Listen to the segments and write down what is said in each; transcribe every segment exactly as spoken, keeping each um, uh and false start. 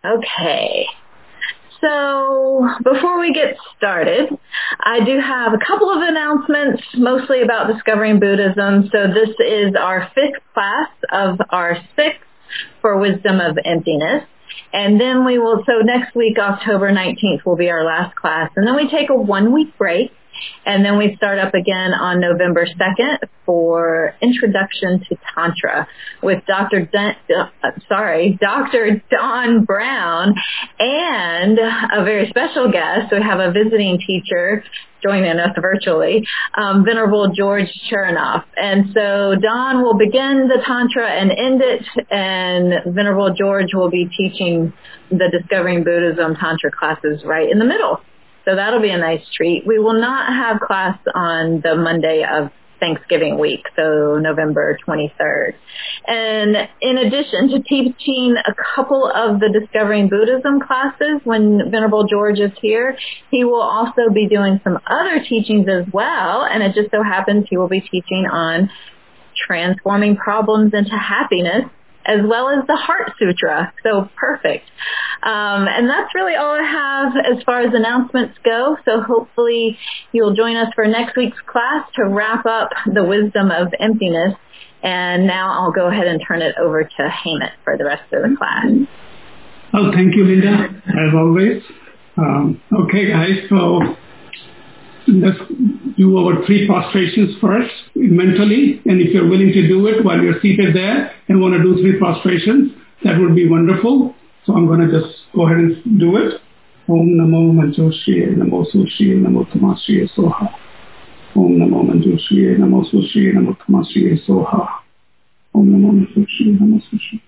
Okay. So before we get started, I do have a couple of announcements, mostly about discovering Buddhism. So this is our fifth class of our sixth for Wisdom of Emptiness. And then we will, so next week, October nineteenth, will be our last class. And then we take a one-week break. And then we start up again on November second for Introduction to Tantra with Doctor Don, uh, sorry, Doctor Don Brown and a very special guest. We have a visiting teacher joining us virtually, um, Venerable George Chernoff. And so Don will begin the Tantra and end it, and Venerable George will be teaching the Discovering Buddhism Tantra classes right in the middle. So that'll be a nice treat. We will not have class on the Monday of Thanksgiving week, so November twenty-third. And in addition to teaching a couple of the Discovering Buddhism classes when Venerable George is here, he will also be doing some other teachings as well. And it just so happens he will be teaching on transforming problems into happiness, as well as the Heart Sutra. So perfect. Um, and that's really all I have as far as announcements go. So hopefully you'll join us for next week's class to wrap up the Wisdom of Emptiness. And now I'll go ahead and turn it over to Hemant for the rest of the class. Oh, thank you, Linda, as always. Um, okay, guys, so let's do our three prostrations first, mentally. And if you're willing to do it while you're seated there and want to do three prostrations, that would be wonderful. So I'm going to just go ahead and do it. Om Namo Manjushriye Namo Sushriye Namo Tamashriye Soha. Om Namo Manjushriye Namo Sushriye Namo Tamashriye Soha. Om Namo Manjushriye Namo Sushriye.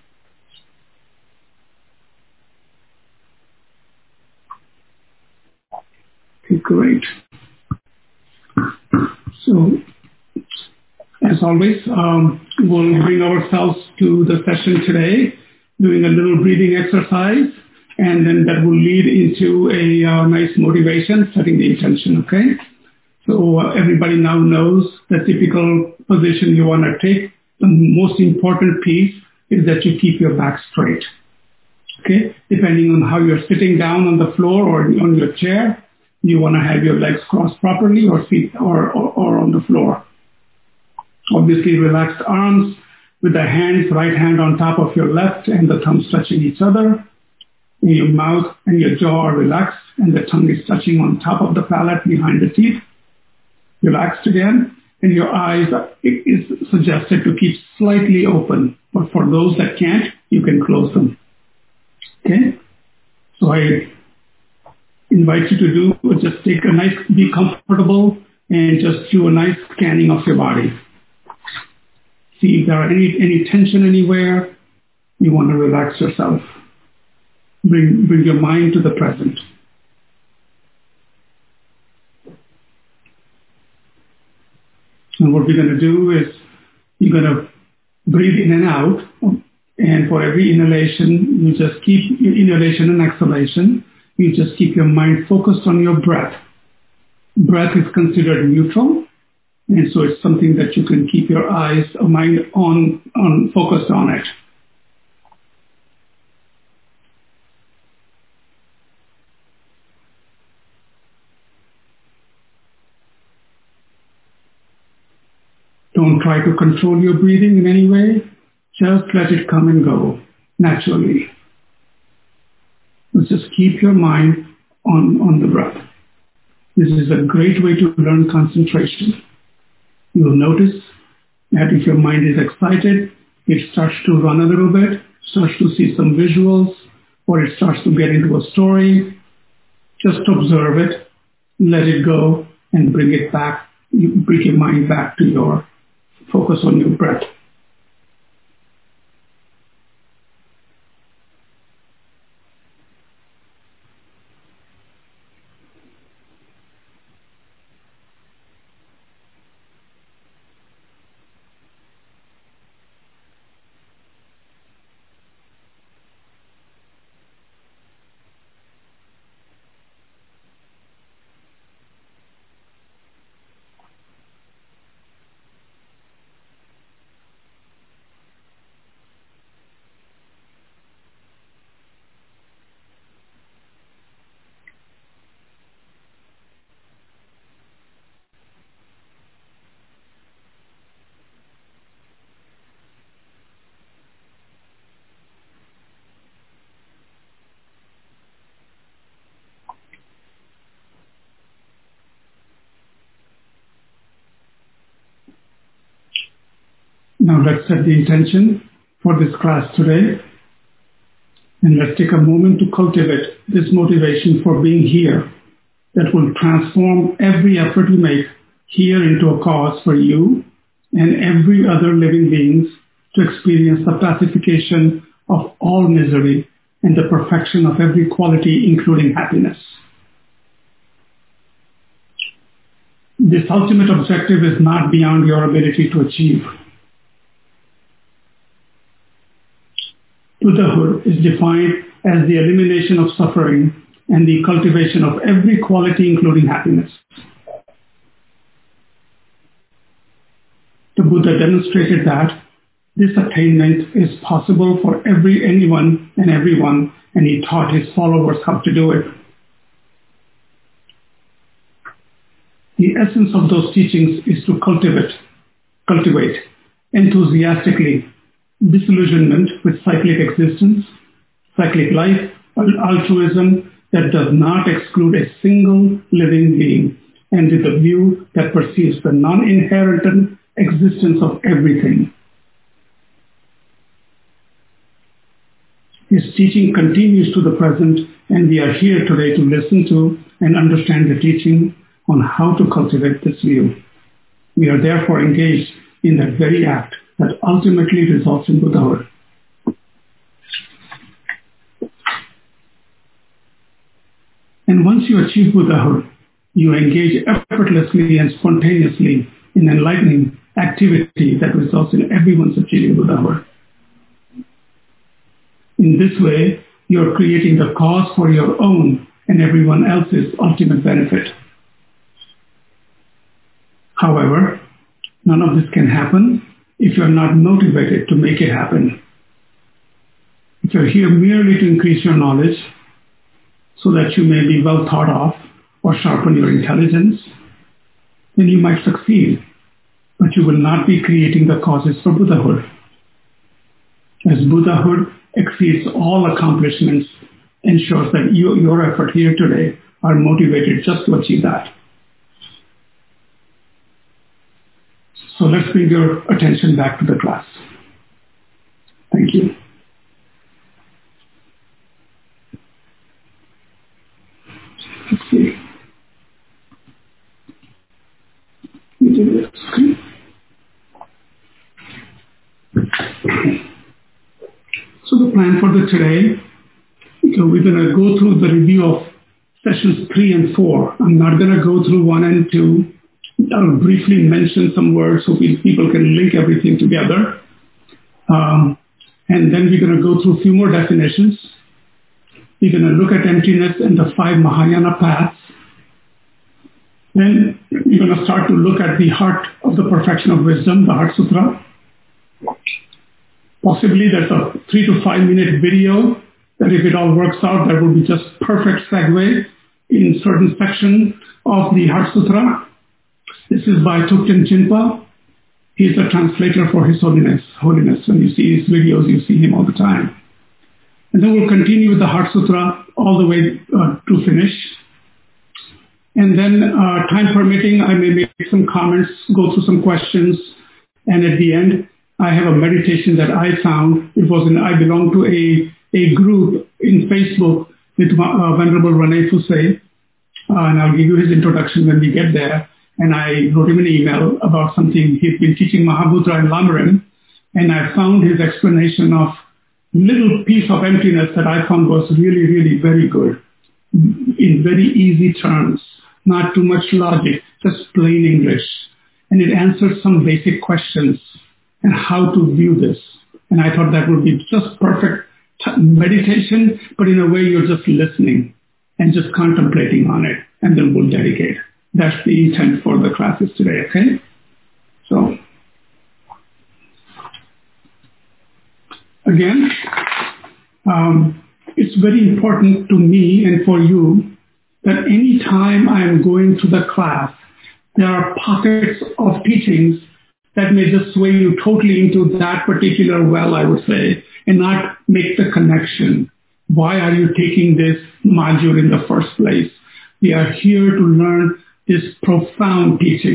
Okay, great. So, as always, um, we'll bring ourselves to the session today, doing a little breathing exercise, and then that will lead into a uh, nice motivation, setting the intention, okay? So uh, everybody now knows the typical position you want to take. The most important piece is that you keep your back straight, okay? Depending on how you're sitting down on the floor or on your chair, you want to have your legs crossed properly or feet or, or, or on the floor. Obviously, relaxed arms with the hands, right hand on top of your left and the thumbs touching each other. And your mouth and your jaw are relaxed and the tongue is touching on top of the palate behind the teeth. Relaxed again. And your eyes, it is suggested to keep slightly open. But for those that can't, you can close them. Okay? So I invite you to do, just take a nice, be comfortable and just do a nice scanning of your body. See if there are any, any tension anywhere. You want to relax yourself. Bring, bring your mind to the present. And what we're going to do is you're going to breathe in and out. And for every inhalation, you just keep your inhalation and exhalation. You just keep your mind focused on your breath. Breath is considered neutral, and so it's something that you can keep your eyes or mind on, on focused on it. Don't try to control your breathing in any way. Just let it come and go naturally. Just keep your mind on, on the breath. This is a great way to learn concentration. You'll notice that if your mind is excited, it starts to run a little bit, starts to see some visuals, or it starts to get into a story. Just observe it, let it go, and bring it back. You bring your mind back to your focus on your breath. let's set the intention for this class today. And let's take a moment to cultivate this motivation for being here that will transform every effort we make here into a cause for you and every other living beings to experience the pacification of all misery and the perfection of every quality, including happiness. This ultimate objective is not beyond your ability to achieve. Buddhahood is defined as the elimination of suffering and the cultivation of every quality, including happiness. The Buddha demonstrated that this attainment is possible for every anyone and everyone, and he taught his followers how to do it. The essence of those teachings is to cultivate, cultivate enthusiastically disillusionment with cyclic existence, cyclic life, altruism that does not exclude a single living being, and with a view that perceives the non-inherent existence of everything. His teaching continues to the present, and we are here today to listen to and understand the teaching on how to cultivate this view. We are therefore engaged in that very act that ultimately results in Buddhahood. And once you achieve Buddhahood, you engage effortlessly and spontaneously in enlightening activity that results in everyone's achieving Buddhahood. In this way, you are creating the cause for your own and everyone else's ultimate benefit. However, none of this can happen if you are not motivated to make it happen. If you are here merely to increase your knowledge so that you may be well thought of or sharpen your intelligence, then you might succeed, but you will not be creating the causes for Buddhahood. As Buddhahood exceeds all accomplishments, ensures that you, your effort here today are motivated just to achieve that. So let's bring your attention back to the class. Thank you. Let's see. We do this. So the plan for the today, so we're going to go through the review of sessions three and four. I'm not going to go through one and two. I'll briefly mention some words so people can link everything together. Um, and then we're going to go through a few more definitions. We're going to look at emptiness and the five Mahayana paths. Then we're going to start to look at the heart of the perfection of wisdom, the Heart Sutra. Possibly there's a three to five minute video that if it all works out, that will be just perfect segue in certain section of the Heart Sutra. This is by Thupten Jinpa. He's a translator for His Holiness. Holiness. When you see his videos, you see him all the time. And then we'll continue with the Heart Sutra all the way uh, to finish. And then, uh, time permitting, I may make some comments, go through some questions, and at the end, I have a meditation that I found. It was in, I belong to a, a group in Facebook with uh, Venerable Rene Fusay, uh, and I'll give you his introduction when we get there. And I wrote him an email about something he's been teaching Mahamudra in Lamrim, and I found his explanation of little piece of emptiness that I found was really, really very good, in very easy terms, not too much logic, just plain English. And it answers some basic questions and how to view this. And I thought that would be just perfect t- meditation, but in a way you're just listening and just contemplating on it, and then we'll dedicate. That's the intent for the classes today, okay? So, again, um, it's very important to me and for you that any time I am going to the class, there are pockets of teachings that may just sway you totally into that particular well, I would say, and not make the connection. Why are you taking this module in the first place? We are here to learn this profound teaching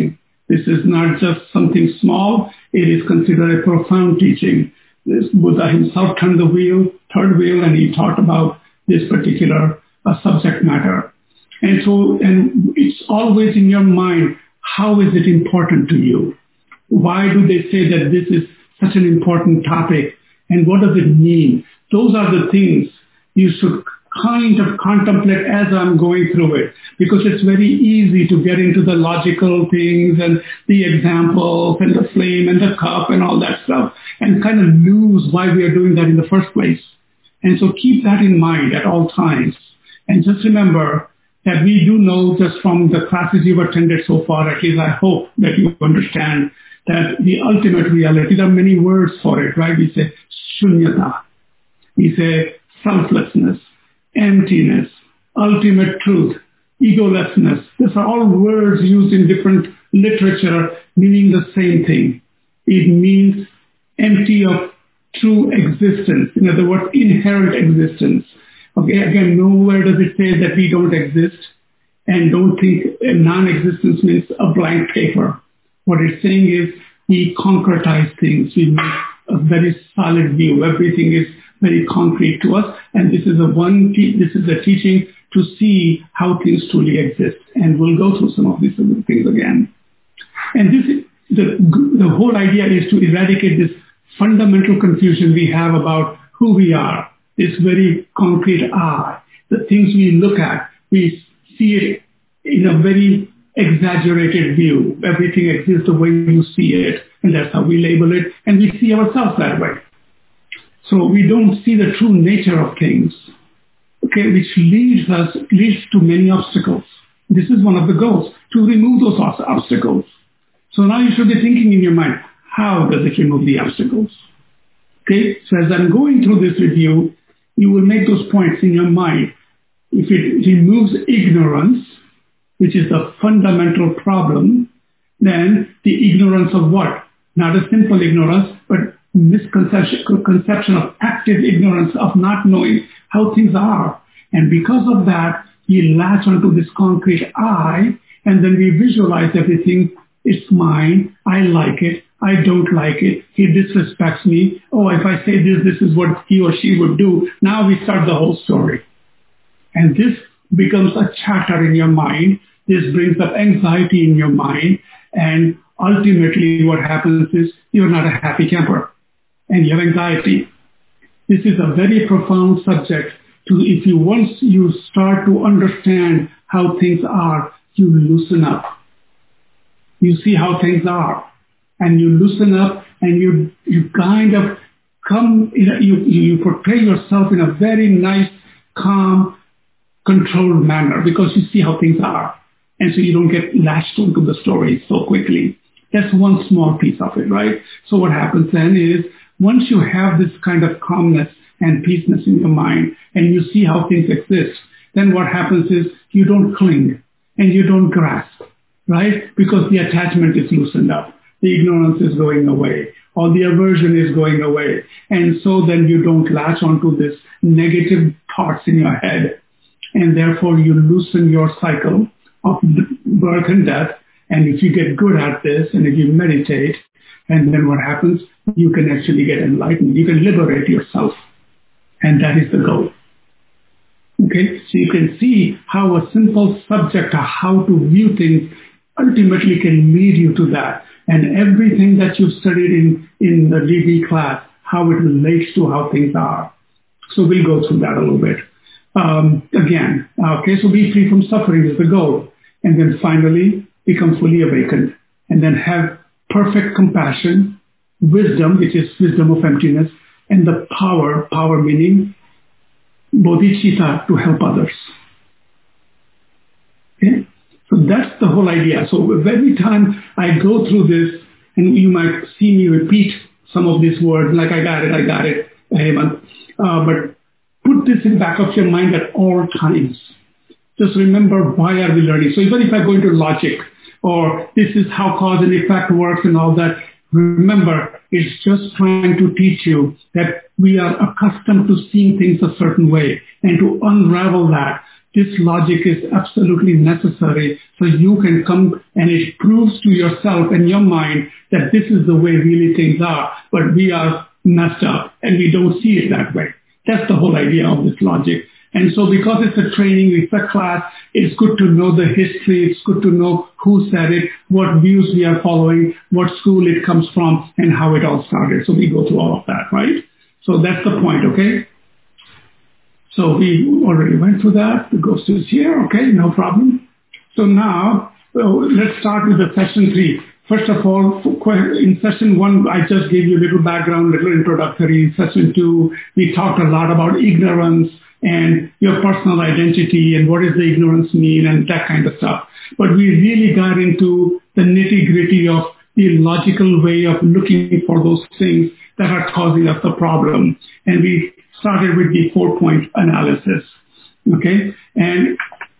This is not just something small. It is considered a profound teaching. This Buddha himself turned the wheel, third wheel, and he taught about this particular uh, subject matter. And so, and it's always in your mind, how is it important to you? Why do they say that this is such an important topic? And what does it mean? Those are the things you should kind of contemplate as I'm going through it, because it's very easy to get into the logical things and the examples and the flame and the cup and all that stuff and kind of lose why we are doing that in the first place. And so keep that in mind at all times. And just remember that we do know just from the classes you've attended so far, at least I hope that you understand that the ultimate reality, there are many words for it, right? We say shunyata, we say selflessness, emptiness, ultimate truth, egolessness. These are all words used in different literature meaning the same thing. It means empty of true existence. In other words, inherent existence. Okay, again, nowhere does it say that we don't exist, and don't think non-existence means a blank paper. What it's saying is we concretize things. We make a very solid view. Everything is very concrete to us, and this is a one. Te- this is a teaching to see how things truly exist. And we'll go through some of these things again. And this is, the the whole idea is to eradicate this fundamental confusion we have about who we are. This very concrete I, the things we look at, we see it in a very exaggerated view. Everything exists the way you see it, and that's how we label it, and we see ourselves that way. So we don't see the true nature of things, okay, which leads us, leads to many obstacles. This is one of the goals, to remove those obstacles. So now you should be thinking in your mind, how does it remove the obstacles? Okay, so as I'm going through this review, you will make those points in your mind. If it removes ignorance, which is the fundamental problem, then the ignorance of what? Not a simple ignorance, but misconception conception of active ignorance, of not knowing how things are. And because of that, we latch onto this concrete I, and then we visualize everything. It's mine. I like it. I don't like it. He disrespects me. Oh, if I say this, this is what he or she would do. Now we start the whole story. And this becomes a chatter in your mind. This brings up anxiety in your mind. And ultimately what happens is you're not a happy camper. And you have anxiety. This is a very profound subject. To if you once you start to understand how things are, you loosen up. You see how things are. And you loosen up, and you you kind of come, in a, you, you portray yourself in a very nice, calm, controlled manner because you see how things are. And so you don't get latched onto the story so quickly. That's one small piece of it, right? So what happens then is once you have this kind of calmness and peaceness in your mind and you see how things exist, then what happens is you don't cling and you don't grasp, right? Because the attachment is loosened up. The ignorance is going away, or the aversion is going away. And so then you don't latch onto this negative thoughts in your head. And therefore you loosen your cycle of birth and death. And if you get good at this, and if you meditate, and then what happens, you can actually get enlightened. You can liberate yourself. And that is the goal. Okay, so you can see how a simple subject of how to view things ultimately can lead you to that. And everything that you've studied in, in the D B class, how it relates to how things are. So we'll go through that a little bit. Um, again, okay, so be free from suffering is the goal. And then finally, become fully awakened. And then have perfect compassion, wisdom, which is wisdom of emptiness, and the power, power meaning bodhicitta, to help others. Okay? So that's the whole idea. So every time I go through this, and you might see me repeat some of these words, like I got it, I got it, Hemant, uh, but put this in the back of your mind at all times. Just remember, why are we learning? So even if I go into logic, or this is how cause and effect works and all that, remember, it's just trying to teach you that we are accustomed to seeing things a certain way, and to unravel that, this logic is absolutely necessary so you can come and it proves to yourself and your mind that this is the way really things are, but we are messed up and we don't see it that way. That's the whole idea of this logic. And so because it's a training, it's a class, it's good to know the history, it's good to know who said it, what views we are following, what school it comes from, and how it all started. So we go through all of that, right? So that's the point, okay? So we already went through that. The ghost is here, okay, no problem. So now, well, let's start with the session three. First of all, in session one, I just gave you a little background, little introductory. In session two, we talked a lot about ignorance and your personal identity and what does the ignorance mean and that kind of stuff. But we really got into the nitty-gritty of the logical way of looking for those things that are causing us the problem. And we started with the four-point analysis, okay? And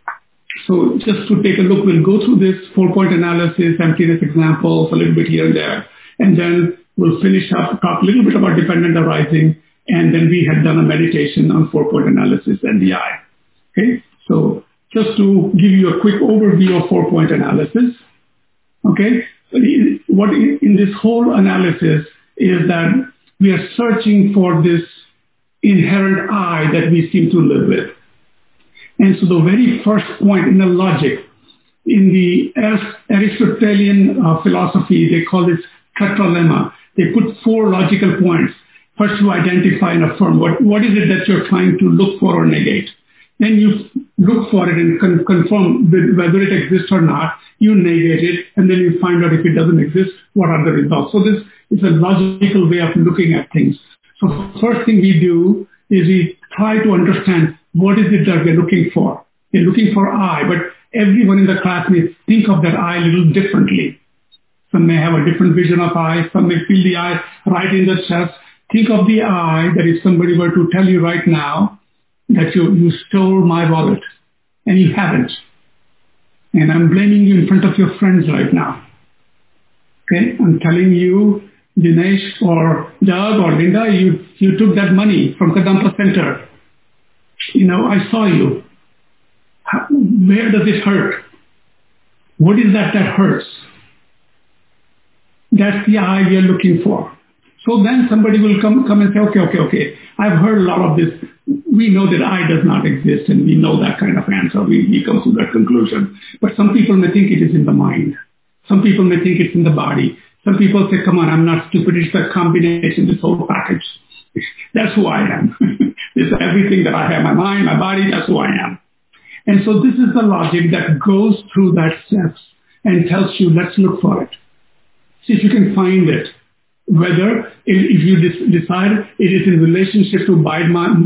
so just to take a look, we'll go through this four-point analysis, emptiness examples, a little bit here and there, and then we'll finish up, talk a little bit about dependent arising, and then we had done a meditation on four-point analysis and the I. Okay, so just to give you a quick overview of four-point analysis, okay, what in this whole analysis is that we are searching for this inherent I that we seem to live with. And so the very first point in the logic, in the Aristotelian uh, philosophy, they call this tetralemma. They put four logical points. First, you identify and affirm. What, what is it that you're trying to look for or negate? Then you look for it and con- confirm whether it exists or not. You negate it, and then you find out if it doesn't exist, what are the results. So this is a logical way of looking at things. So first thing we do is we try to understand what is it that we're looking for. We're looking for I, but everyone in the class may think of that I a little differently. Some may have a different vision of I. Some may feel the I right in the chest. Think of the I that if somebody were to tell you right now that you, you stole my wallet and you haven't. And I'm blaming you in front of your friends right now. Okay? I'm telling you, Dinesh or Doug or Linda, you, you took that money from Kadampa Center. You know, I saw you. How, where does it hurt? What is that that hurts? That's the I we are looking for. So then somebody will come, come and say, okay, okay, okay, I've heard a lot of this. We know that I does not exist, and we know that kind of answer. We, we come to that conclusion. But some people may think it is in the mind. Some people may think it's in the body. Some people say, come on, I'm not stupid. It's a combination, this whole package. That's who I am. It's everything that I have, my mind, my body, that's who I am. And so this is the logic that goes through that steps and tells you, let's look for it. See if you can find it. Whether if you decide it is in relationship to body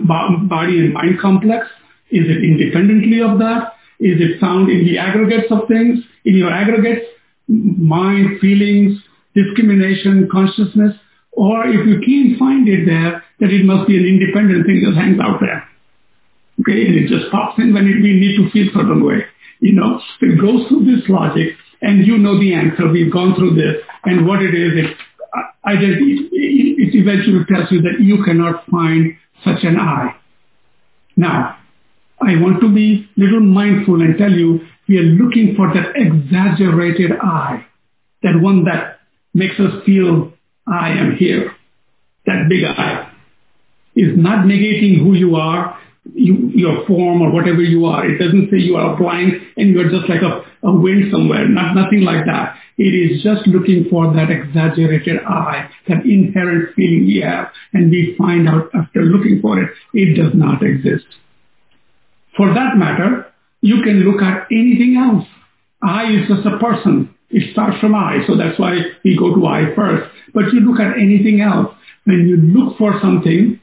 and mind complex, is it independently of that? Is it found in the aggregates of things? In your aggregates, mind, feelings, discrimination, consciousness? Or if you can't find it there, that it must be an independent thing that hangs out there. Okay, and it just pops in when it, we need to feel certain way. You know, so it goes through this logic, and you know the answer. We've gone through this, and what it is, it, I, it, it eventually tells you that you cannot find such an I. Now, I want to be a little mindful and tell you, we are looking for that exaggerated I, that one that makes us feel I am here. That big I is not negating who you are, you, your form or whatever you are. It doesn't say you are blind and you are just like a, a wind somewhere. Not nothing like that. It is just looking for that exaggerated I, that inherent feeling we have, and we find out after looking for it, it does not exist. For that matter, you can look at anything else. I is just a person. It starts from I, so that's why we go to I first. But you look at anything else. When you look for something,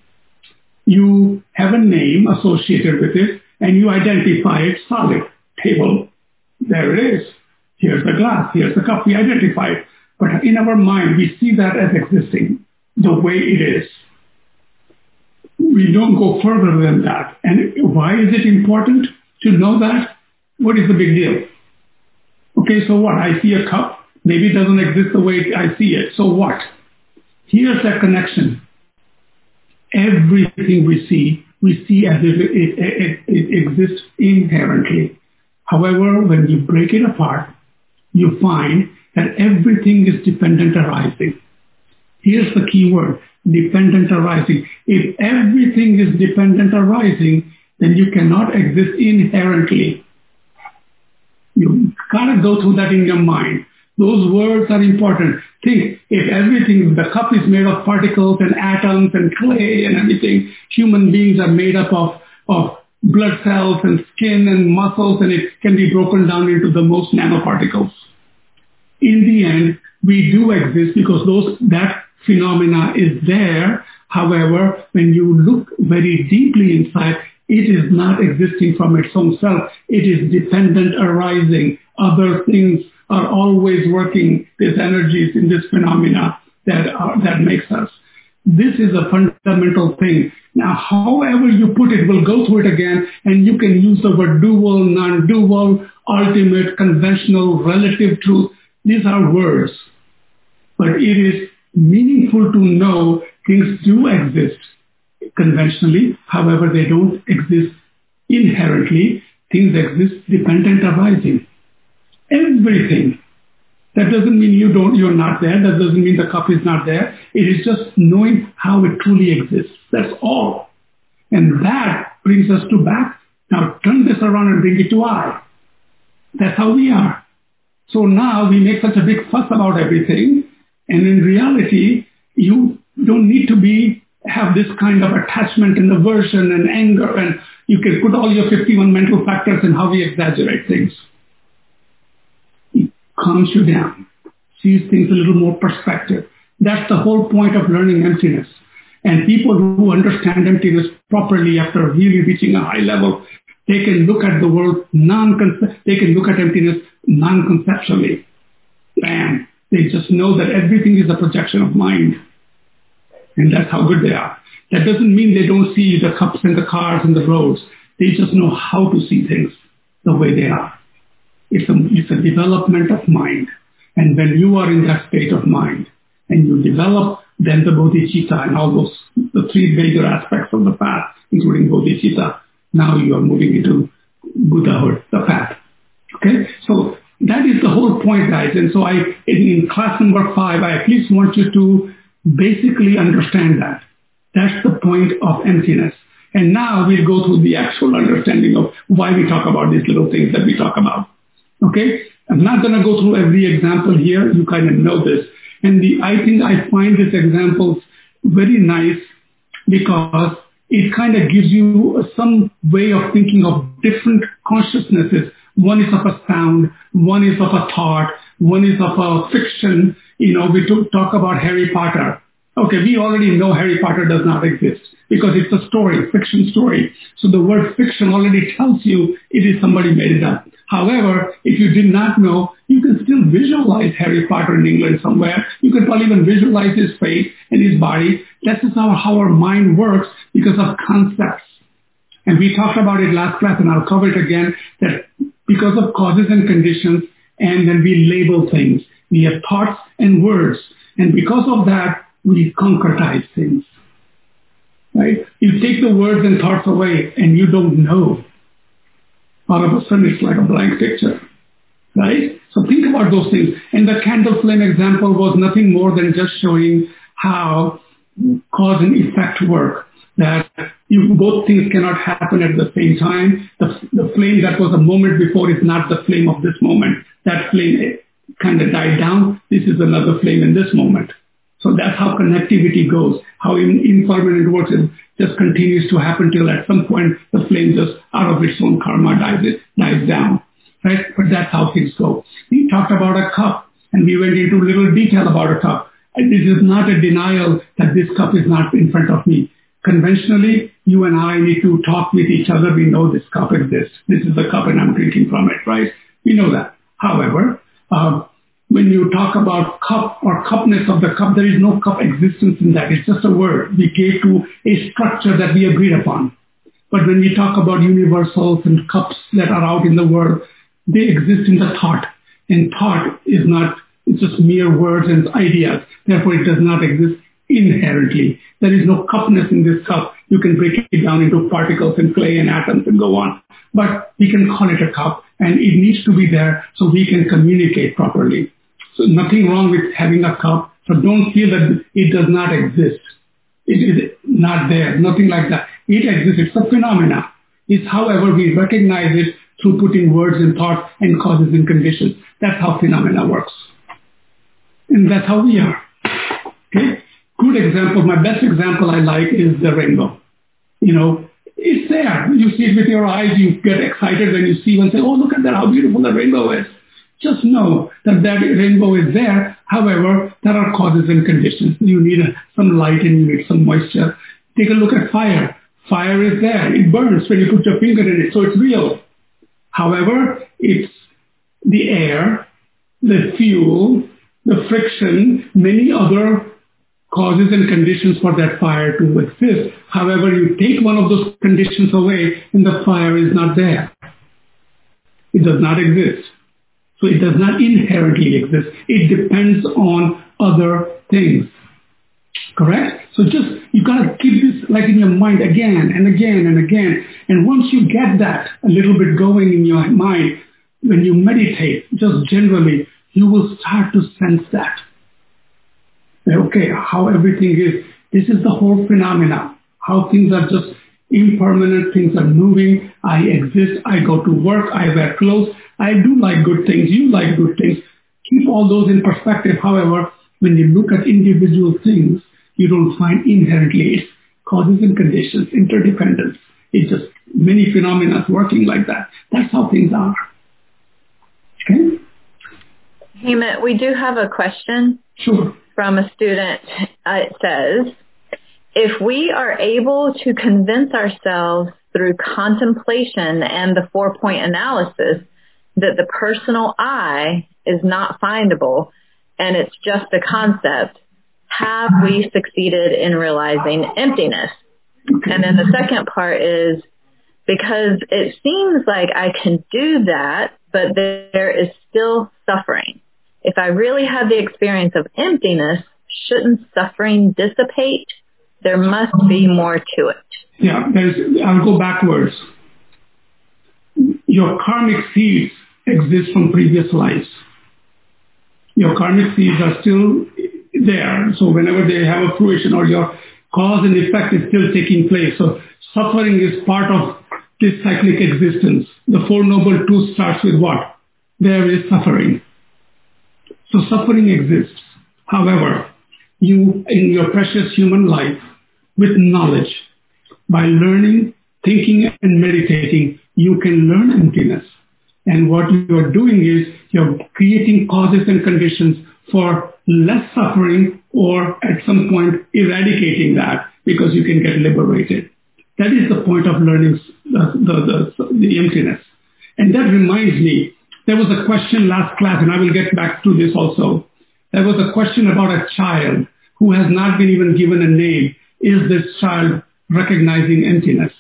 you have a name associated with it, and you identify it solid. Table, there it is. Here's the glass, here's the cup, we identify it. But in our mind, we see that as existing the way it is. We don't go further than that. And why is it important to know that? What is the big deal? Okay, so what? I see a cup. Maybe it doesn't exist the way I see it. So what? Here's that connection. Everything we see we see as if it, it, it, it exists inherently. However, when you break it apart, you find that everything is dependent arising. Here's the key word, dependent arising. If everything is dependent arising, then you cannot exist inherently. You gotta go through that in your mind. Those words are important. Think, if everything, the cup is made of particles and atoms and clay and everything, human beings are made up of, of blood cells and skin and muscles, and it can be broken down into the most nanoparticles. In the end, we do exist because those that phenomena is there. However, when you look very deeply inside, it is not existing from its own self. It is dependent arising. Other things are always working. There's energies in this phenomena that are, that makes us. This is a fundamental thing. Now, however you put it, we'll go through it again, and you can use the word dual, non-dual, ultimate, conventional, relative truth. These are words. But it is meaningful to know things do exist conventionally. However, they don't exist inherently. Things exist dependent arising. Everything. That doesn't mean you don't, you're not there. That doesn't mean the cup is not there. It is just knowing how it truly exists. That's all. And that brings us to back. Now turn this around and bring it to I. That's how we are. So now we make such a big fuss about everything. And in reality, you don't need to be, have this kind of attachment and aversion and anger. And you can put all your fifty-one mental factors in how we exaggerate things. Calms you down, sees things a little more perspective. That's the whole point of learning emptiness. And people who understand emptiness properly after really reaching a high level, they can look at the world non they can look at emptiness non-conceptually. Bam. They just know that everything is a projection of mind. And that's how good they are. That doesn't mean they don't see the cups and the cars and the roads. They just know how to see things the way they are. It's a, it's a development of mind. And when you are in that state of mind and you develop then the bodhicitta and all those, the three major aspects of the path, including bodhicitta, now you are moving into Buddhahood, the path. Okay? So that is the whole point, guys. And so I, in, in class number five, I at least want you to basically understand that. That's the point of emptiness. And now we'll go through the actual understanding of why we talk about these little things that we talk about. Okay? I'm not going to go through every example here. You kind of know this. And the, I think I find these examples very nice because it kind of gives you some way of thinking of different consciousnesses. One is of a sound, one is of a thought, one is of a fiction. You know, we talk about Harry Potter. Okay, we already know Harry Potter does not exist because it's a story, fiction story. So the word fiction already tells you it is somebody made it up. However, if you did not know, you can still visualize Harry Potter in England somewhere. You can probably even visualize his face and his body. That's just how, how our mind works because of concepts. And we talked about it last class, and I'll cover it again, that because of causes and conditions, and then we label things. We have thoughts and words. And because of that, we concretize things. Right? You take the words and thoughts away, and you don't know. All of a sudden, it's like a blank picture. Right? So think about those things. And the candle flame example was nothing more than just showing how cause and effect work. That you, both things cannot happen at the same time. The, the flame that was a moment before is not the flame of this moment. That flame kind of died down. This is another flame in this moment. So that's how connectivity goes, how impermanent works. It just continues to happen till at some point the flame just out of its own karma dies, it dies down. Right? But that's how things go. We talked about a cup, and we went into little detail about a cup. And this is not a denial that this cup is not in front of me. Conventionally, you and I need to talk with each other. We know this cup exists. This is the cup and I'm drinking from it, right? We know that. However, uh, when you talk about cup or cupness of the cup, there is no cup existence in that. It's just a word we gave to a structure that we agreed upon. But when we talk about universals and cups that are out in the world, they exist in the thought. And thought is not, it's just mere words and ideas. Therefore, it does not exist inherently. There is no cupness in this cup. You can break it down into particles and clay and atoms and go on. But we can call it a cup, and it needs to be there so we can communicate properly. So nothing wrong with having a cup. So don't feel that it does not exist. It is not there. Nothing like that. It exists. It's a phenomena. It's however we recognize it through putting words and thoughts and causes and conditions. That's how phenomena works. And that's how we are. Okay? Good example, my best example I like is the rainbow. You know, it's there. You see it with your eyes. You get excited when you see one, say, oh, look at that, how beautiful the rainbow is. Just know that that rainbow is there. However, there are causes and conditions. You need some light and you need some moisture. Take a look at fire. Fire is there. It burns when you put your finger in it, so it's real. However, it's the air, the fuel, the friction, many other causes and conditions for that fire to exist. However, you take one of those conditions away and the fire is not there. It does not exist. So it does not inherently exist. It depends on other things. Correct? So just, you got to keep this like in your mind again and again and again. And once you get that a little bit going in your mind, when you meditate, just generally, you will start to sense that. Okay, how everything is. This is the whole phenomena. How things are just impermanent, things are moving. I exist, I go to work, I wear clothes. I do like good things, you like good things. Keep all those in perspective. However, when you look at individual things, you don't find inherently it's causes and conditions, interdependence. It's just many phenomena working like that. That's how things are. Okay? Hemant, we do have a question. Sure. From a student. Uh, it says, if we are able to convince ourselves through contemplation and the four-point analysis that the personal I is not findable and it's just a concept, have we succeeded in realizing emptiness? And then the second part is, because it seems like I can do that, but there is still suffering. If I really had the experience of emptiness, shouldn't suffering dissipate? There must be more to it. Yeah, there's, I'll go backwards. Your karmic seeds exist from previous lives. Your karmic seeds are still there. So whenever they have a fruition or your cause and effect is still taking place. So suffering is part of this cyclic existence. The Four Noble Truths starts with what? There is suffering. So suffering exists. However, you, in your precious human life, with knowledge, by learning, thinking, and meditating, you can learn emptiness. And what you are doing is you're creating causes and conditions for less suffering or at some point eradicating that because you can get liberated. That is the point of learning the, the, the, the emptiness. And that reminds me, there was a question last class, and I will get back to this also. There was a question about a child who has not been even given a name. Is this child recognizing emptiness?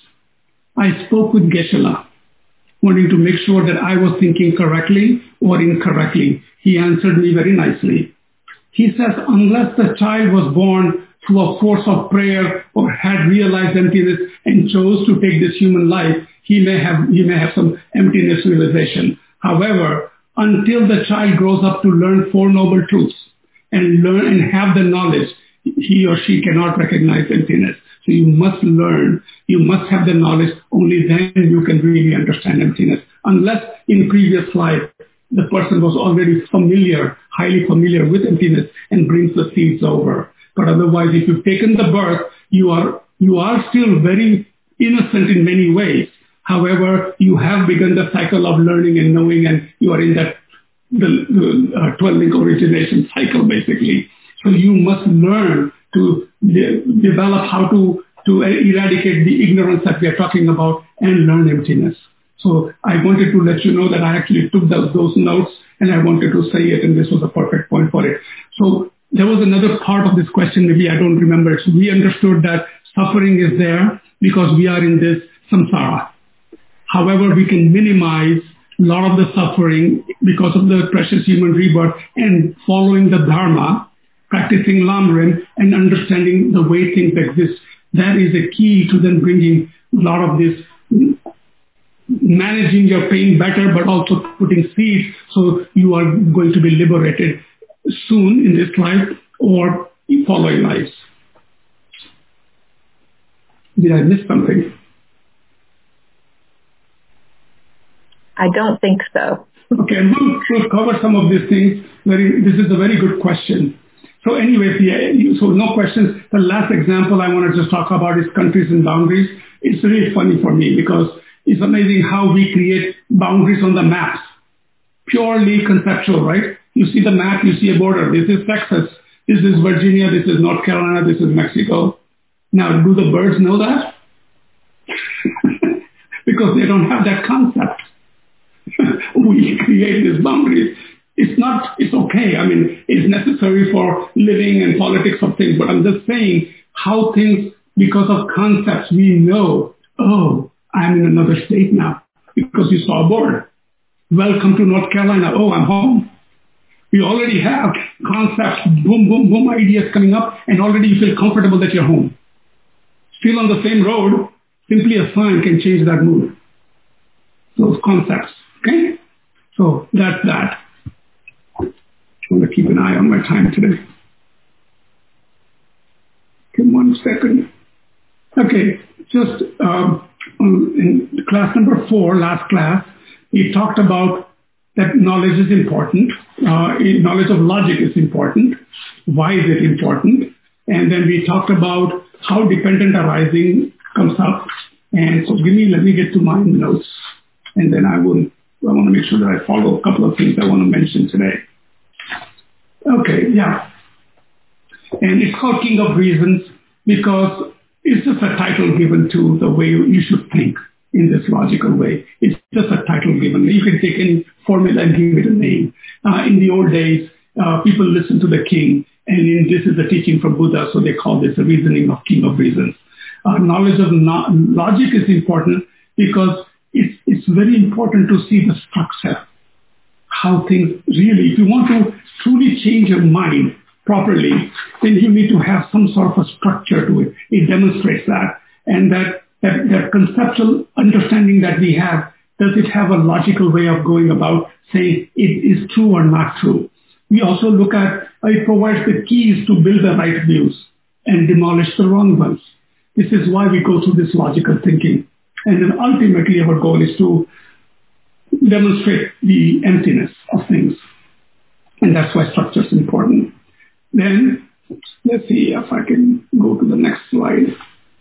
I spoke with Geshe-la, wanting to make sure that I was thinking correctly or incorrectly. He answered me very nicely. He says, unless the child was born through a force of prayer or had realized emptiness and chose to take this human life, he may have, he may have some emptiness realization. However, until the child grows up to learn Four Noble Truths and learn and have the knowledge, he or she cannot recognize emptiness. So you must learn, you must have the knowledge, only then you can really understand emptiness. Unless in previous life, the person was already familiar, highly familiar with emptiness and brings the seeds over. But otherwise, if you've taken the birth, you are, you are still very innocent in many ways. However, you have begun the cycle of learning and knowing, and you are in that the, the uh, twelve-link origination cycle, basically. So you must learn to de- develop how to, to eradicate the ignorance that we are talking about and learn emptiness. So I wanted to let you know that I actually took those, those notes and I wanted to say it, and this was a perfect point for it. So there was another part of this question, maybe I don't remember it. So we understood that suffering is there because we are in this samsara. However, we can minimize a lot of the suffering because of the precious human rebirth and following the Dharma, practicing Lamrim and understanding the way things exist. That is a key to then bringing a lot of this, managing your pain better, but also putting seeds so you are going to be liberated soon in this life or in following lives. Did I miss something? I don't think so. Okay, and we'll, we'll cover some of these things. Very, this is a very good question. So anyways, yeah, so no questions. The last example I want to just talk about is countries and boundaries. It's really funny for me because it's amazing how we create boundaries on the maps. Purely conceptual, right? You see the map, you see a border. This is Texas. This is Virginia. This is North Carolina. This is Mexico. Now, do the birds know that? Because they don't have that concept. We create these boundaries. It's not, it's okay. I mean, it's necessary for living and politics of things, but I'm just saying how things, because of concepts, we know, oh, I'm in another state now because you saw a border. Welcome to North Carolina. Oh, I'm home. We already have concepts, boom, boom, boom, ideas coming up, and already you feel comfortable that you're home. Still on the same road, simply a sign can change that mood. Those concepts, okay? So that's that. I'm going to keep an eye on my time today. Okay, one second. Okay, just um, in class number four, last class, we talked about that knowledge is important. Uh, knowledge of logic is important. Why is it important? And then we talked about how dependent arising comes up. And so give me, let me get to my notes. And then I will, I want to make sure that I follow a couple of things I want to mention today. Okay, yeah. And it's called King of Reasons because it's just a title given to the way you should think in this logical way. It's just a title given. You can take any formula and give it a name. Uh, in the old days, uh, people listened to the king, and in, this is a teaching from Buddha, so they call this the reasoning of King of Reasons. Uh, knowledge of no- logic is important because it's, it's very important to see the structure, how things really, if you want to truly change your mind properly, then you need to have some sort of a structure to it. It demonstrates that. And that, that, that conceptual understanding that we have, does it have a logical way of going about saying it is true or not true? We also look at, it provides the keys to build the right views and demolish the wrong ones. This is why we go through this logical thinking. And then ultimately our goal is to demonstrate the emptiness of things. And that's why structure is important. Then, let's see if I can go to the next slide.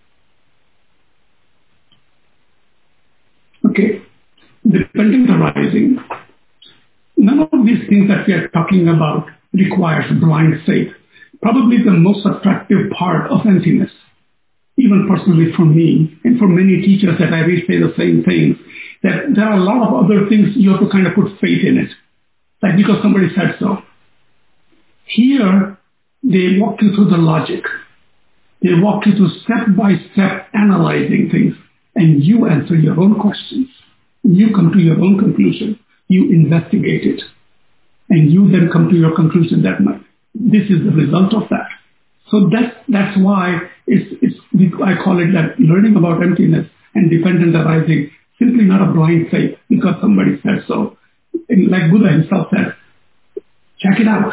Okay, dependent arising. None of these things that we are talking about requires blind faith. Probably the most attractive part of emptiness, even personally for me and for many teachers that I read say the same things, that there are a lot of other things you have to kind of put faith in it, like because somebody said so. Here, they walk you through the logic. They walk you through step-by-step analyzing things, and you answer your own questions. You come to your own conclusion. You investigate it, and you then come to your conclusion that this is the result of that. So that's, that's why it's, it's, I call it that learning about emptiness and dependent arising, simply not a blind faith because somebody said so. And like Buddha himself said, check it out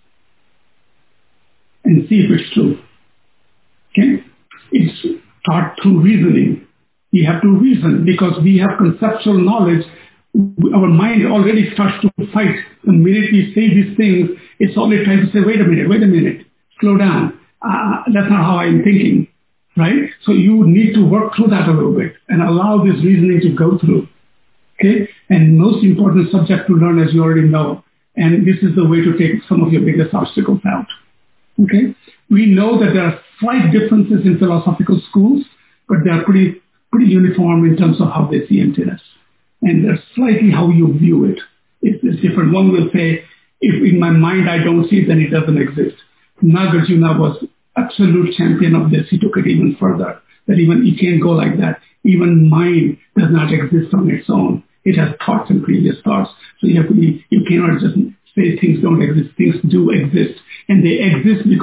and see if it's true. Okay? It's taught through reasoning. We have to reason because we have conceptual knowledge. Our mind already starts to fight. The minute we say these things, it's already trying to say, wait a minute, wait a minute, slow down. Uh, that's not how I'm thinking, right? So you need to work through that a little bit and allow this reasoning to go through. Okay? And most important subject to learn, as you already know, and this is the way to take some of your biggest obstacles out. Okay? We know that there are slight differences in philosophical schools, but they are pretty, pretty uniform in terms of how they see emptiness. And there's slightly how you view it. It's, it's different. One will say, if in my mind I don't see it, then it doesn't exist. Nagarjuna was absolute champion of this. He took it even further, that even you can't go like that. Even mind does not exist on its own. It has thoughts and previous thoughts. So you have to be, you cannot just say things don't exist. Things do exist. And they exist because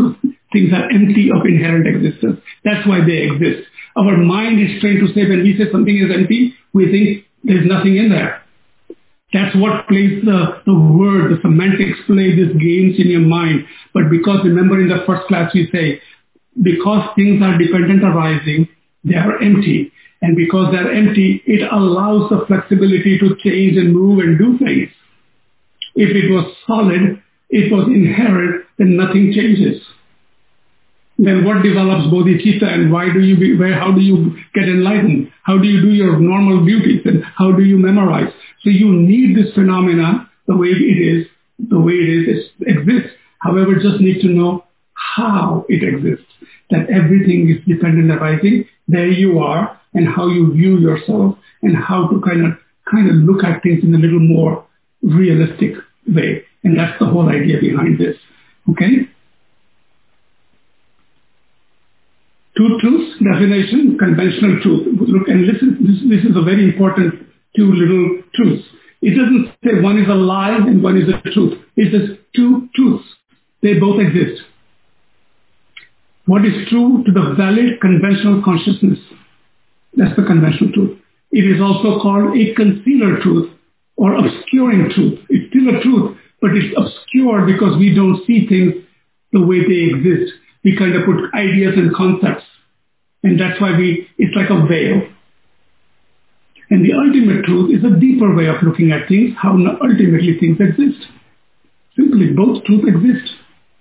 things are empty of inherent existence. That's why they exist. Our mind is trained to say when we say something is empty, we think there's nothing in there. That's what plays the, the word, the semantics play these games in your mind. But because, remember in the first class we say, because things are dependent arising, they are empty. And because they're empty, it allows the flexibility to change and move and do things. If it was solid, it was inherent, then nothing changes. Then what develops bodhicitta, and why do you be, where, how do you get enlightened? How do you do your normal duties, and how do you memorize? So you need this phenomena the way it is, the way it is, it exists. However, just need to know how it exists. That everything is dependent arising. There you are, and how you view yourself, and how to kind of kind of look at things in a little more realistic way. And that's the whole idea behind this. Okay? Two truths, definition, conventional truth. Look, and listen, this, this is a very important two little truths. It doesn't say one is a lie and one is a truth. It says two truths. They both exist. What is true to the valid conventional consciousness? That's the conventional truth. It is also called a concealer truth or obscuring truth. It's still a truth, but it's obscure because we don't see things the way they exist. We kind of put ideas and concepts, and that's why we, it's like a veil. And the ultimate truth is a deeper way of looking at things, how ultimately things exist. Simply, both truths exist.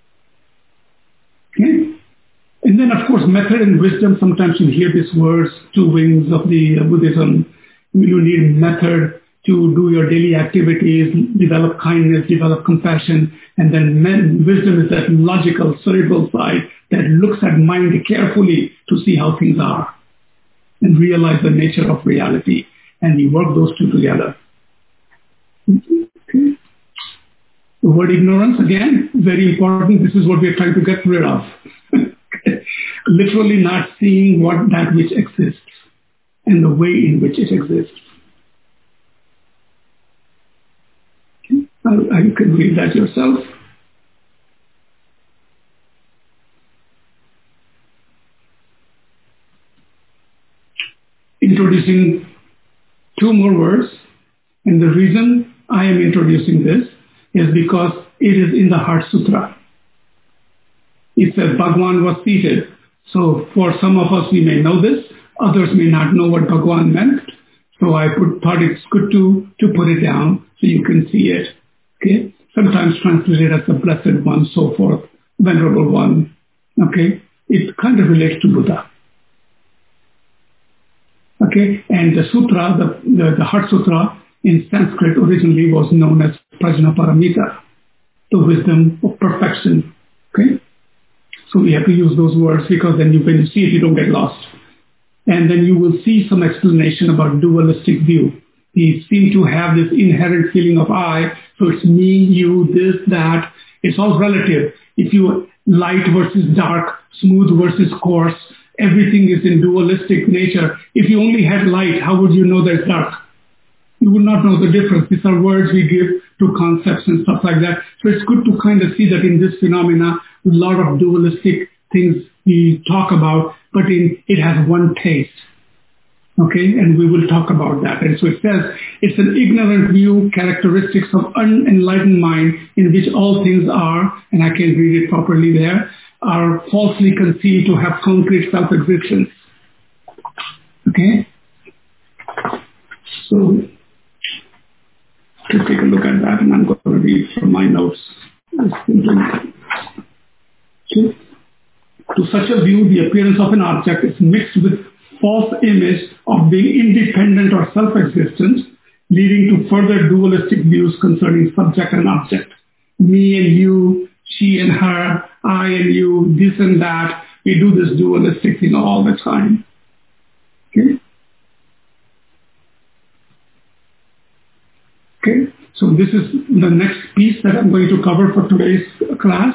Okay? And then, of course, method and wisdom. Sometimes you hear these words, two wings of the uh, Buddhism. You need method to do your daily activities, develop kindness, develop compassion. And then men, wisdom is that logical, cerebral side that looks at mind carefully to see how things are and realize the nature of reality. And we work those two together. Okay. The word ignorance, again, very important. This is what we are trying to get rid of. Literally not seeing what that which exists and the way in which it exists. Okay. I, I, you can read that yourself. Introducing two more words, and the reason I am introducing this is because it is in the Heart Sutra. It says Bhagwan was seated. So for some of us, we may know this. Others may not know what Bhagwan meant. So I put, thought it's good to, to put it down so you can see it. Okay? Sometimes translated as the Blessed One, so forth, Venerable One. Okay? It kind of relates to Buddha. Okay? And the sutra, the, the, the Heart Sutra in Sanskrit originally was known as Prajnaparamita, the wisdom of perfection. Okay? So we have to use those words because then you, when you see it, you don't get lost. And then you will see some explanation about dualistic view. We seem to have this inherent feeling of I, so it's me, you, this, that. It's all relative. If you light versus dark, smooth versus coarse, everything is in dualistic nature. If you only had light, how would you know there's dark? You would not know the difference. These are words we give to concepts and stuff like that. So it's good to kind of see that in this phenomena, a lot of dualistic things we talk about, but in, it has one taste. Okay, and we will talk about that. And so it says, it's an ignorant view, characteristics of unenlightened mind in which all things are, and I can read it properly there, are falsely conceived to have concrete self-existence. Okay? So, let's take a look at that, and I'm going to read from my notes. Okay. To such a view, the appearance of an object is mixed with false image of being independent or self-existent, leading to further dualistic views concerning subject and object. Me and you, she and her, I and you, this and that. We do this dualistic thing all the time. Okay? Okay, so this is the next piece that I'm going to cover for today's class.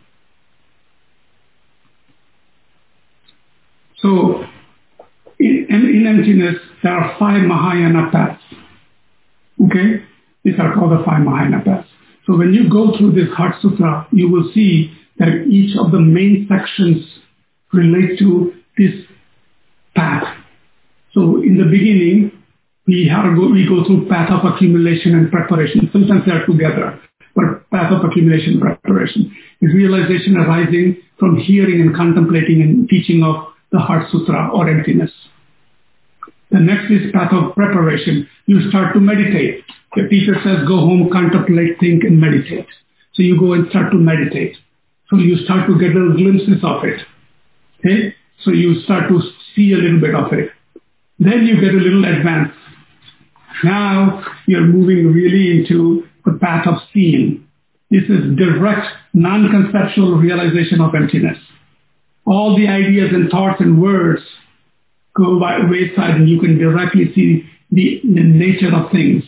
So, in, in emptiness, there are five Mahayana paths. Okay? These are called the five Mahayana paths. So when you go through this Heart Sutra, you will see that each of the main sections relate to this path. So in the beginning, we have to go, we go through path of accumulation and preparation. Sometimes they are together, but path of accumulation and preparation is realization arising from hearing and contemplating and teaching of the Heart Sutra or emptiness. The next is path of preparation. You start to meditate. The teacher says, go home, contemplate, think, and meditate. So you go and start to meditate. So you start to get little glimpses of it. Okay? So you start to see a little bit of it. Then you get a little advanced. Now you're moving really into the path of seeing. This is direct, non-conceptual realization of emptiness. All the ideas and thoughts and words go by wayside and you can directly see the, the nature of things.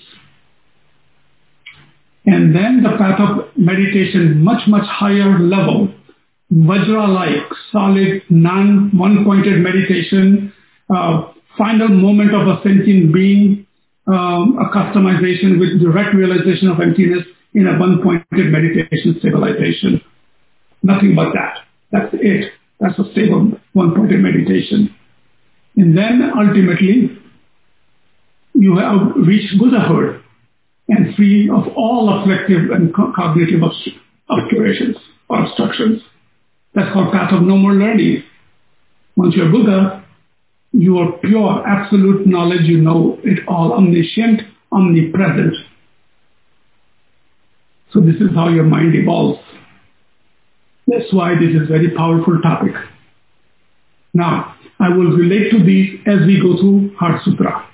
And then the path of meditation, much, much higher level, Vajra-like, solid, non-one-pointed meditation, uh, final moment of a sentient being, um, a customization with direct realization of emptiness in a one-pointed meditation stabilization. Nothing but that. That's it. That's a stable one-pointed meditation. And then ultimately, you have reached Buddhahood and free of all afflictive and co- cognitive obst- obscurations or obstructions. That's called path of no more learning. Once you're Buddha, you are pure, absolute knowledge. You know it all, omniscient, omnipresent. So this is how your mind evolves. That's why this is a very powerful topic. Now, I will relate to these as we go through Heart Sutra.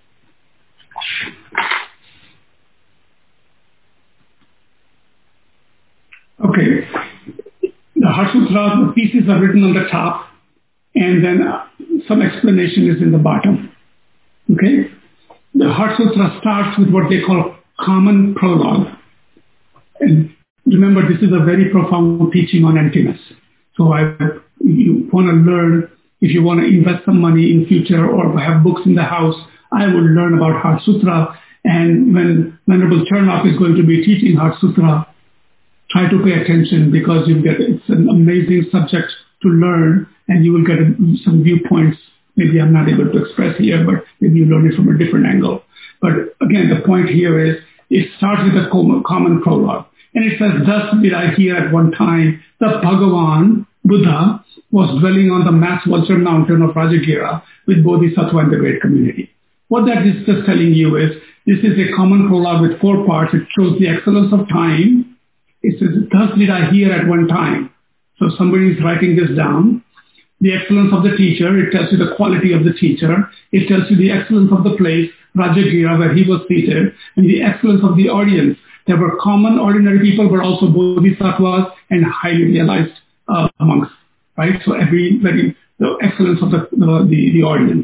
Okay. The Heart Sutra, the pieces are written on the top, and then uh, some explanation is in the bottom. Okay? The Heart Sutra starts with what they call common prologue. And remember, this is a very profound teaching on emptiness. So I, you want to learn, if you want to invest some money in future or have books in the house, I will learn about Heart Sutra. And when Venerable Chernoff is going to be teaching Heart Sutra, try to pay attention because you get it's an amazing subject to learn and you will get a, some viewpoints. Maybe I'm not able to express here, but maybe you learn it from a different angle. But again, the point here is it starts with a common prologue. And it says, thus did I hear at one time that Bhagavan, Buddha, was dwelling on the mass vulture mountain of Rajagira with Bodhisattva and the great community. What that is just telling you is, this is a common prologue with four parts. It shows the excellence of time. It says, thus did I hear at one time. So somebody is writing this down. The excellence of the teacher, it tells you the quality of the teacher. It tells you the excellence of the place, Rajagira, where he was seated, and the excellence of the audience. There were common, ordinary people, but also bodhisattvas and highly realized uh, monks, right? So every, very, the excellence of the, the, the, the audience.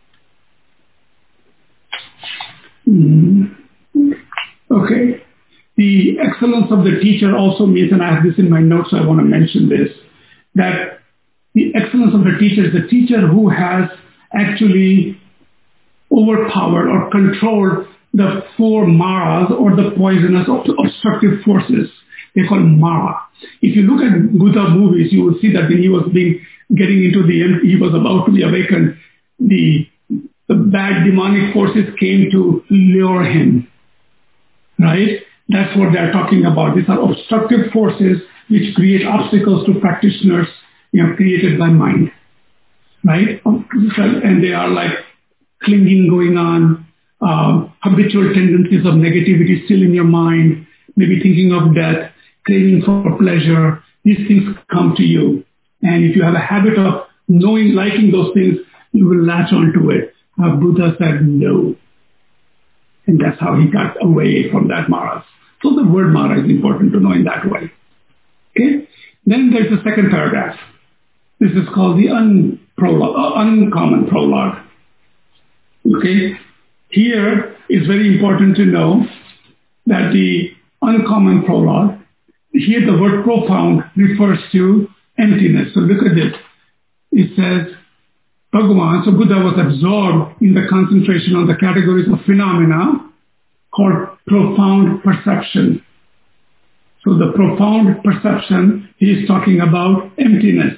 Mm. Okay. The excellence of the teacher also means, and I have this in my notes, so I want to mention this, that the excellence of the teacher is the teacher who has actually overpowered or controlled the four maras or the poisonous obstructive forces. They call mara. If you look at Buddha movies, you will see that when he was being getting into the end, he was about to be awakened, the, the bad demonic forces came to lure him. Right? That's what they're talking about. These are obstructive forces which create obstacles to practitioners, you know, created by mind. Right? And they are like clinging going on, uh, habitual tendencies of negativity still in your mind, maybe thinking of death, craving for pleasure. These things come to you. And if you have a habit of knowing, liking those things, you will latch onto it. Uh, Buddha said no. And that's how he got away from that maras. So the word mara is important to know in that way. Okay? Then there's the second paragraph. This is called the unprologue, uh, uncommon prologue. Okay? Here is very important to know that the uncommon prologue, here the word profound refers to emptiness. So look at this. It says, Bhagavan, so Buddha was absorbed in the concentration on the categories of phenomena called profound perception. So the profound perception, he is talking about emptiness.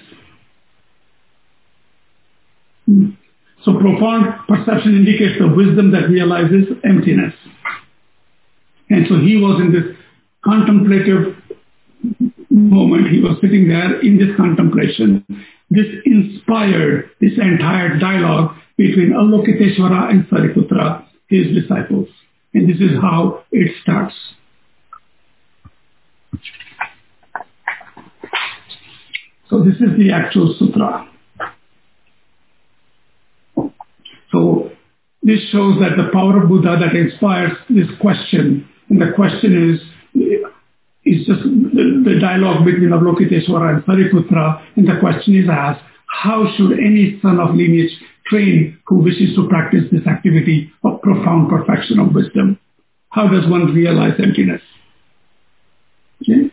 So profound perception indicates the wisdom that realizes emptiness. And so he was in this contemplative moment. He was sitting there in this contemplation. This inspired this entire dialogue between Avalokiteshvara and Sariputra, his disciples. And this is how it starts. So this is the actual sutra. So this shows that the power of Buddha that inspires this question, and the question is, is just the, the dialogue between Avalokiteshvara and Sariputra, and the question is asked, how should any son of lineage train who wishes to practice this activity of profound perfection of wisdom? How does one realize emptiness? Okay.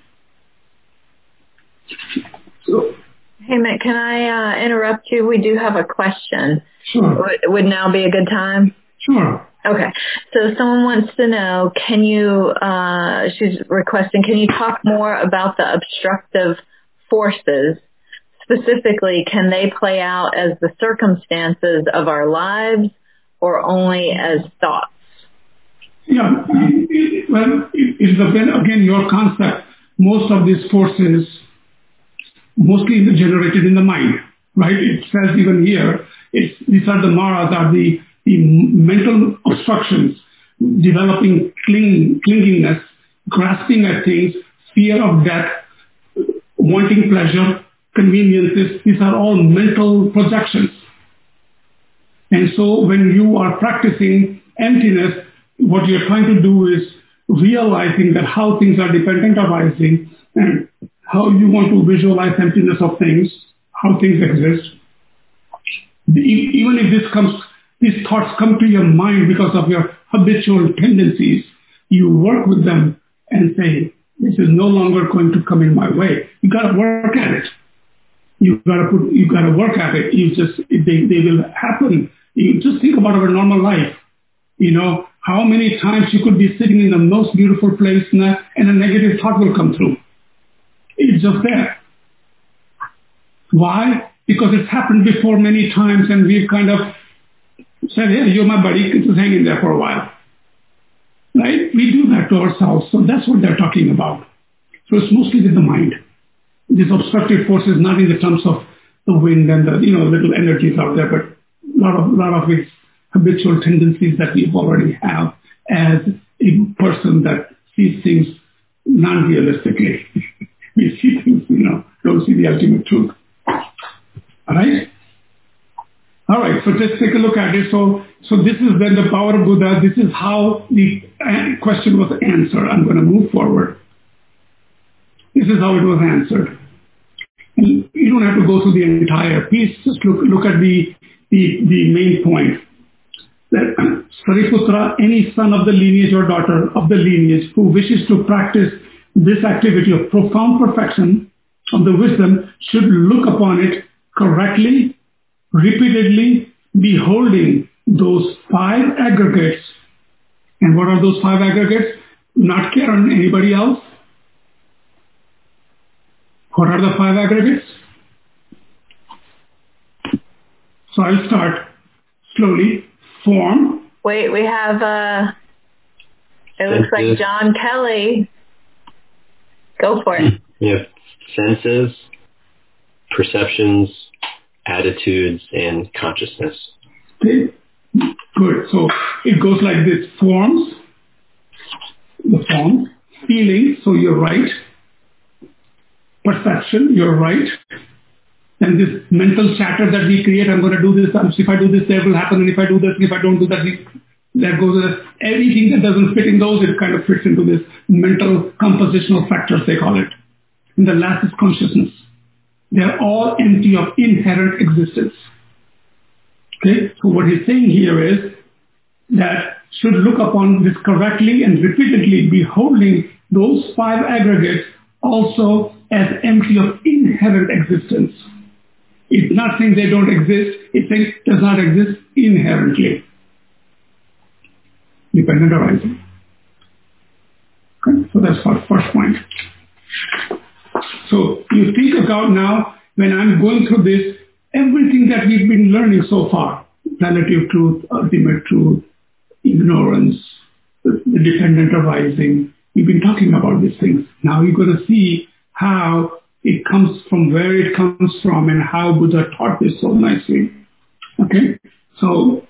So, hey, Mick, can I uh, interrupt you? We do have a question. Sure. Would, would now be a good time? Sure. Okay. So someone wants to know, can you, uh, she's requesting, can you talk more about the obstructive forces? Specifically, can they play out as the circumstances of our lives or only as thoughts? Yeah. Well, it is again, again your concept. Most of these forces mostly generated in the mind, right? It says even here, it's, these are the maras, are the, the mental obstructions, developing cling, clinginess, grasping at things, fear of death, wanting pleasure, conveniences. These are all mental projections. And so when you are practicing emptiness, what you're trying to do is realizing that how things are dependent arising and how you want to visualize emptiness of things, how things exist. Even if this comes, these thoughts come to your mind because of your habitual tendencies, you work with them and say, this is no longer going to come in my way. You got to work at it. You got to put, you got to work at it. You just, they, they will happen. You just think about our normal life. You know, how many times you could be sitting in the most beautiful place and a, and a negative thought will come through. It's just there. Why? Because it's happened before many times and we've kind of said, hey, you're my buddy, just hang in there for a while. Right? We do that to ourselves. So that's what they're talking about. So it's mostly with the mind. This obstructive force is not in the terms of the wind and the, you know, little energies out there, but a lot of, lot of its habitual tendencies that we already have as a person that sees things non-realistically. We see things, you know, don't see the ultimate truth. All right? All right, so just take a look at it. So, so this is then the power of Buddha. This is how the question was answered. I'm going to move forward. This is how it was answered. And you don't have to go through the entire piece. Just look, look at the, the, the main point. That Sariputra, any son of the lineage or daughter of the lineage who wishes to practice this activity of profound perfection of the wisdom should look upon it correctly, repeatedly, beholding those five aggregates. And what are those five aggregates? Not Karen, anybody else? What are the five aggregates? So I'll start slowly. Form. Wait, we have, uh, it looks like John Kelly. Go for it. You have senses, perceptions, attitudes, and consciousness. Okay. Good. So it goes like this. Forms, the form. Feeling, so you're right. Perception, you're right. And this mental chatter that we create, I'm going to do this, if I do this, that will happen, and if I do this, if I don't do that, that goes with everything that doesn't fit in those, it kind of fits into this mental compositional factors, they call it. And the last is consciousness. They're all empty of inherent existence. Okay, so what he's saying here is that should look upon this correctly and repeatedly, beholding those five aggregates also as empty of inherent existence. It's not saying they don't exist, it's saying it does not exist inherently. Dependent arising. Okay, so that's our first point. you think about now, when I'm going through this, everything that we've been learning so far, relative truth, ultimate truth, ignorance, the, the dependent arising, we've been talking about these things. Now you're going to see how it comes from, where it comes from, and how Buddha taught this so nicely. Okay, so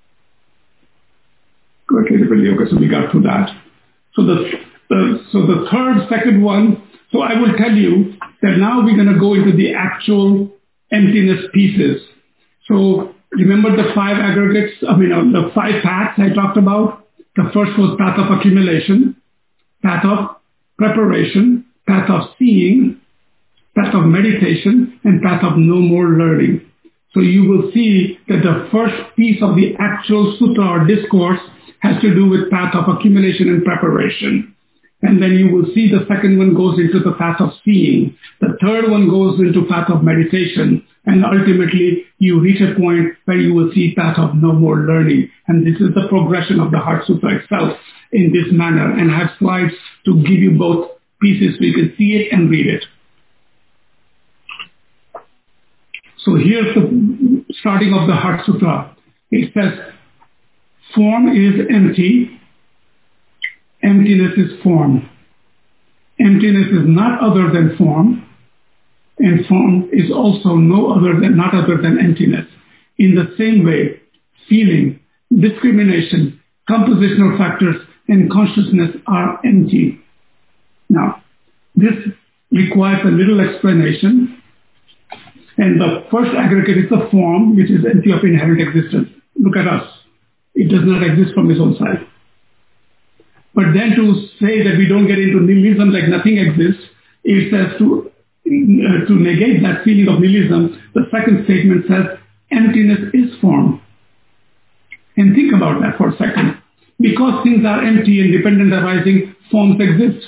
okay, so we got through that. So the, the so the third, second one. So I will tell you that now we're going to go into the actual emptiness pieces. So remember the five aggregates. I mean, uh, the five paths I talked about. The first was path of accumulation, path of preparation, path of seeing, path of meditation, and path of no more learning. So you will see that the first piece of the actual sutta or discourse has to do with path of accumulation and preparation. And then you will see the second one goes into the path of seeing. The third one goes into path of meditation. And ultimately, you reach a point where you will see path of no more learning. And this is the progression of the Heart Sutra itself in this manner. And I have slides to give you both pieces so you can see it and read it. So here's the starting of the Heart Sutra. It says, form is empty. Emptiness is form. Emptiness is not other than form, and form is also no other than not other than emptiness. In the same way, feeling, discrimination, compositional factors, and consciousness are empty. Now, this requires a little explanation. And the first aggregate is the form, which is empty of inherent existence. Look at us. It does not exist from its own side. But then to say that we don't get into nihilism like nothing exists, it says to, uh, to negate that feeling of nihilism, the second statement says emptiness is form. And think about that for a second. Because things are empty and dependent arising, forms exist.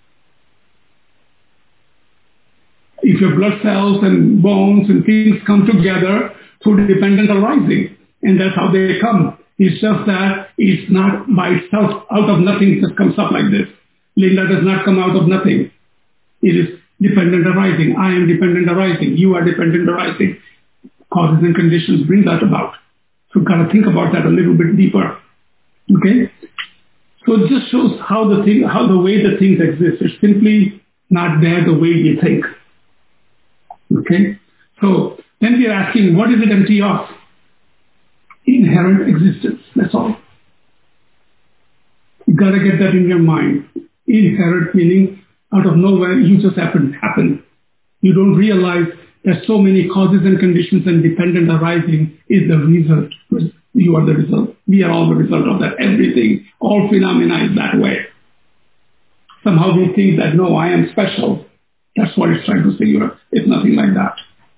If your blood cells and bones and things come together through dependent arising, and that's how they come. It's just that it's not by itself, out of nothing, just comes up like this. Linda does not come out of nothing. It is dependent arising. I am dependent arising. You are dependent arising. Causes and conditions bring that about. So you've got to think about that a little bit deeper. Okay? So it just shows how the thing, how the way the things exist. It's simply not there the way we think. Okay? So then we are asking, what is it empty of? Inherent existence. That's all. You gotta get that in your mind. Inherent meaning out of nowhere, you just happen happen. You don't realize that so many causes and conditions and dependent arising is the result. You are the result. We are all the result of that. Everything, all phenomena is that way. Somehow we think that no, I am special. That's what it's trying to say. It's nothing like that.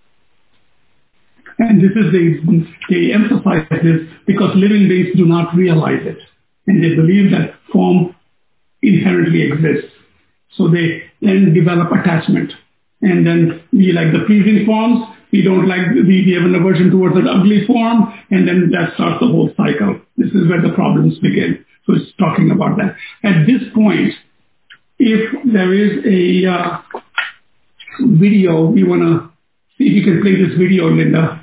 And this is the, they emphasize this because living beings do not realize it. And they believe that form inherently exists. So they then develop attachment. And then we like the pleasing forms, we don't like, we, we have an aversion towards an ugly form, and then that starts the whole cycle. This is where the problems begin. So it's talking about that. At this point, if there is a uh, video, we want to see if you can play this video, Linda.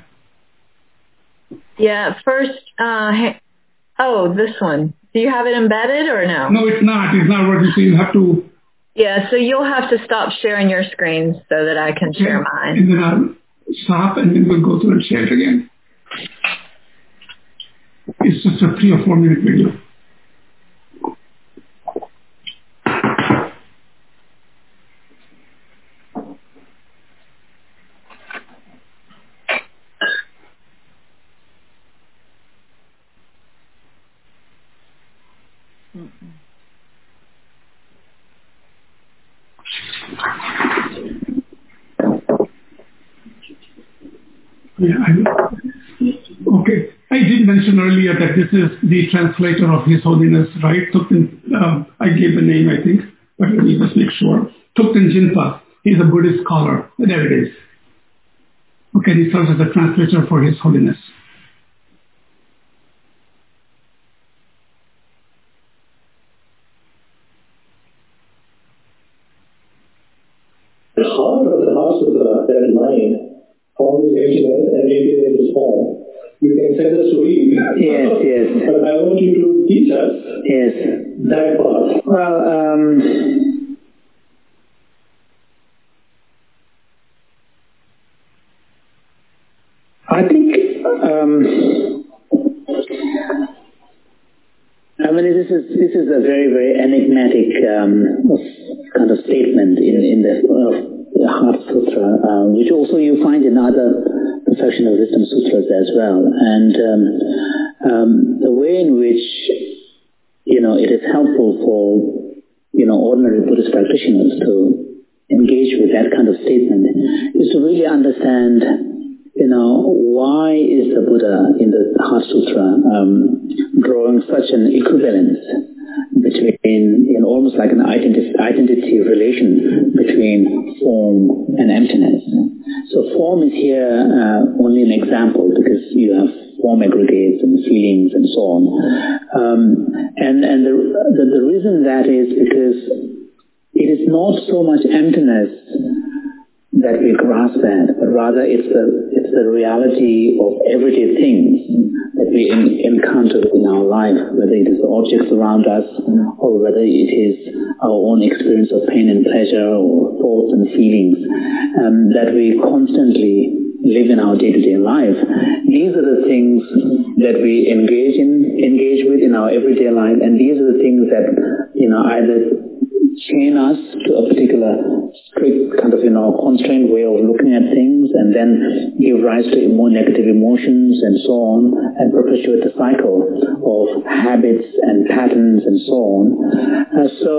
Yeah, first, uh, oh, this one. Do you have it embedded or no? No, it's not. It's not working, so you have to... Yeah, so you'll have to stop sharing your screen so that I can Okay. share mine. And then I'll stop, and then we'll go through and share it again. It's just a three or four minute video. Yeah, I, okay. I did mention earlier that this is the translator of His Holiness, right? Thupten, uh, I gave the name, I think, but let me just make sure. Thupten Jinpa. He's a Buddhist scholar. There it is. Okay, he serves as a translator for His Holiness. The home of the Heart Sutra, that line, form is emptiness and emptiness is form. You can send us to read. Yes, yes. But I want you to teach us yes. that part. Well, um, I think, um, I mean, this is this is a very very enigmatic um, kind of statement in in the uh, Heart Sutra, uh, which also you find in other Perfection of Wisdom Sutras as well, and um, um, the way in which you know it is helpful for you know ordinary Buddhist practitioners to engage with that kind of statement is to really understand. You know, why is the Buddha in the Heart Sutra um, drawing such an equivalence between, you know, almost like an identity, identity relation between form and emptiness? So form is here uh, only an example because you have form aggregates and feelings and so on. Um, and and the, the, the reason that is because it is not so much emptiness that we grasp at, but rather it's the it's the reality of everyday things that we in, encounter in our life, whether it is the objects around us or whether it is our own experience of pain and pleasure or thoughts and feelings um, that we constantly live in our day-to-day life. These are the things that we engage in, engage with in our everyday life, and these are the things that you know either chain us to a particular strict kind of, you know, constrained way of looking at things and then give rise to more negative emotions and so on and perpetuate the cycle of habits and patterns and so on. Uh, so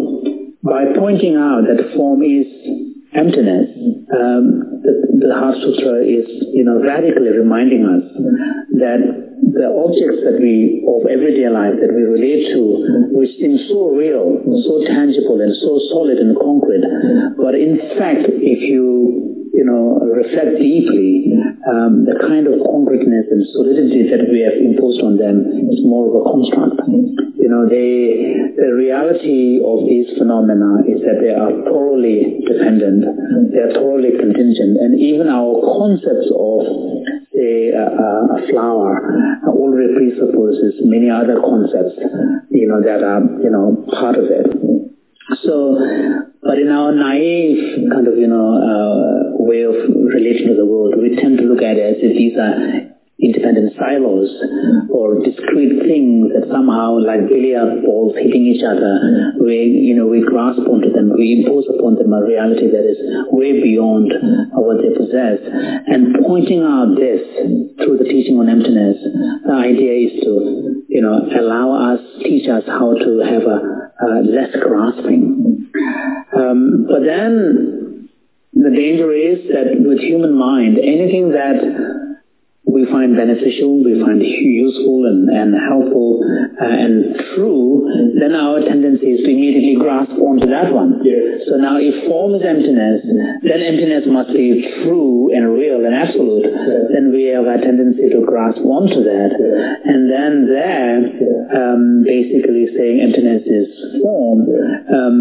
by pointing out that form is emptiness, um, the, the Heart Sutra is, you know, radically reminding us that the objects that we, of everyday life that we relate to, which seem so real, so tangible and so solid and concrete, but in fact, if you, you know, reflect deeply, um, the kind of concreteness and solidity that we have imposed on them is more of a construct. You know, they, the reality of these phenomena is that they are thoroughly dependent, they are thoroughly contingent, and even our concepts of say, a, a flower already presupposes many other concepts, you know, that are, you know, part of it. So, but in our naive kind of, you know, uh, way of relating to the world, we tend to look at it as if these are independent silos or discrete things that somehow, like billiard balls hitting each other, we, you know, we grasp onto them, we impose upon them a reality that is way beyond what they possess. And pointing out this through the teaching on emptiness, the idea is to, you know, allow us, teach us how to have a, a less grasping. Um, but then the danger is that with human mind, anything that we find beneficial, we find useful and, and helpful uh, and true, then our tendency is to immediately grasp onto that one. Yes. So now if form is emptiness, then emptiness must be true and real and absolute. Yes. Then we have a tendency to grasp onto that. Yes. And then there, um, basically saying emptiness is form, um,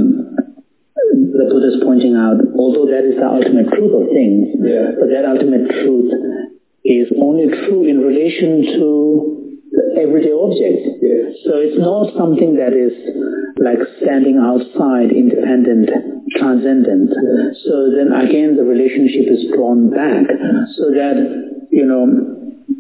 the Buddha is pointing out, although that is the ultimate truth of things, yes. but that ultimate truth is only true in relation to everyday objects. Yes. So it's not something that is like standing outside, independent, transcendent. Yes. So then again the relationship is drawn back so that, you know,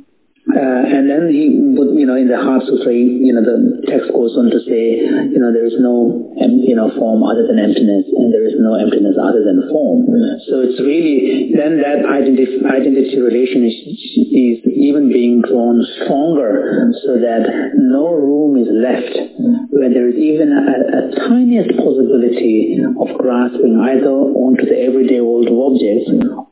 Uh, and then he would, you know, in the Heart Sutra, you know, the text goes on to say, you know, there is no, you know, form other than emptiness, and there is no emptiness other than form. So it's really, then that identity, identity relation is, is even being drawn stronger so that no room is left where there is even a, a tiniest possibility of grasping either onto the everyday world of objects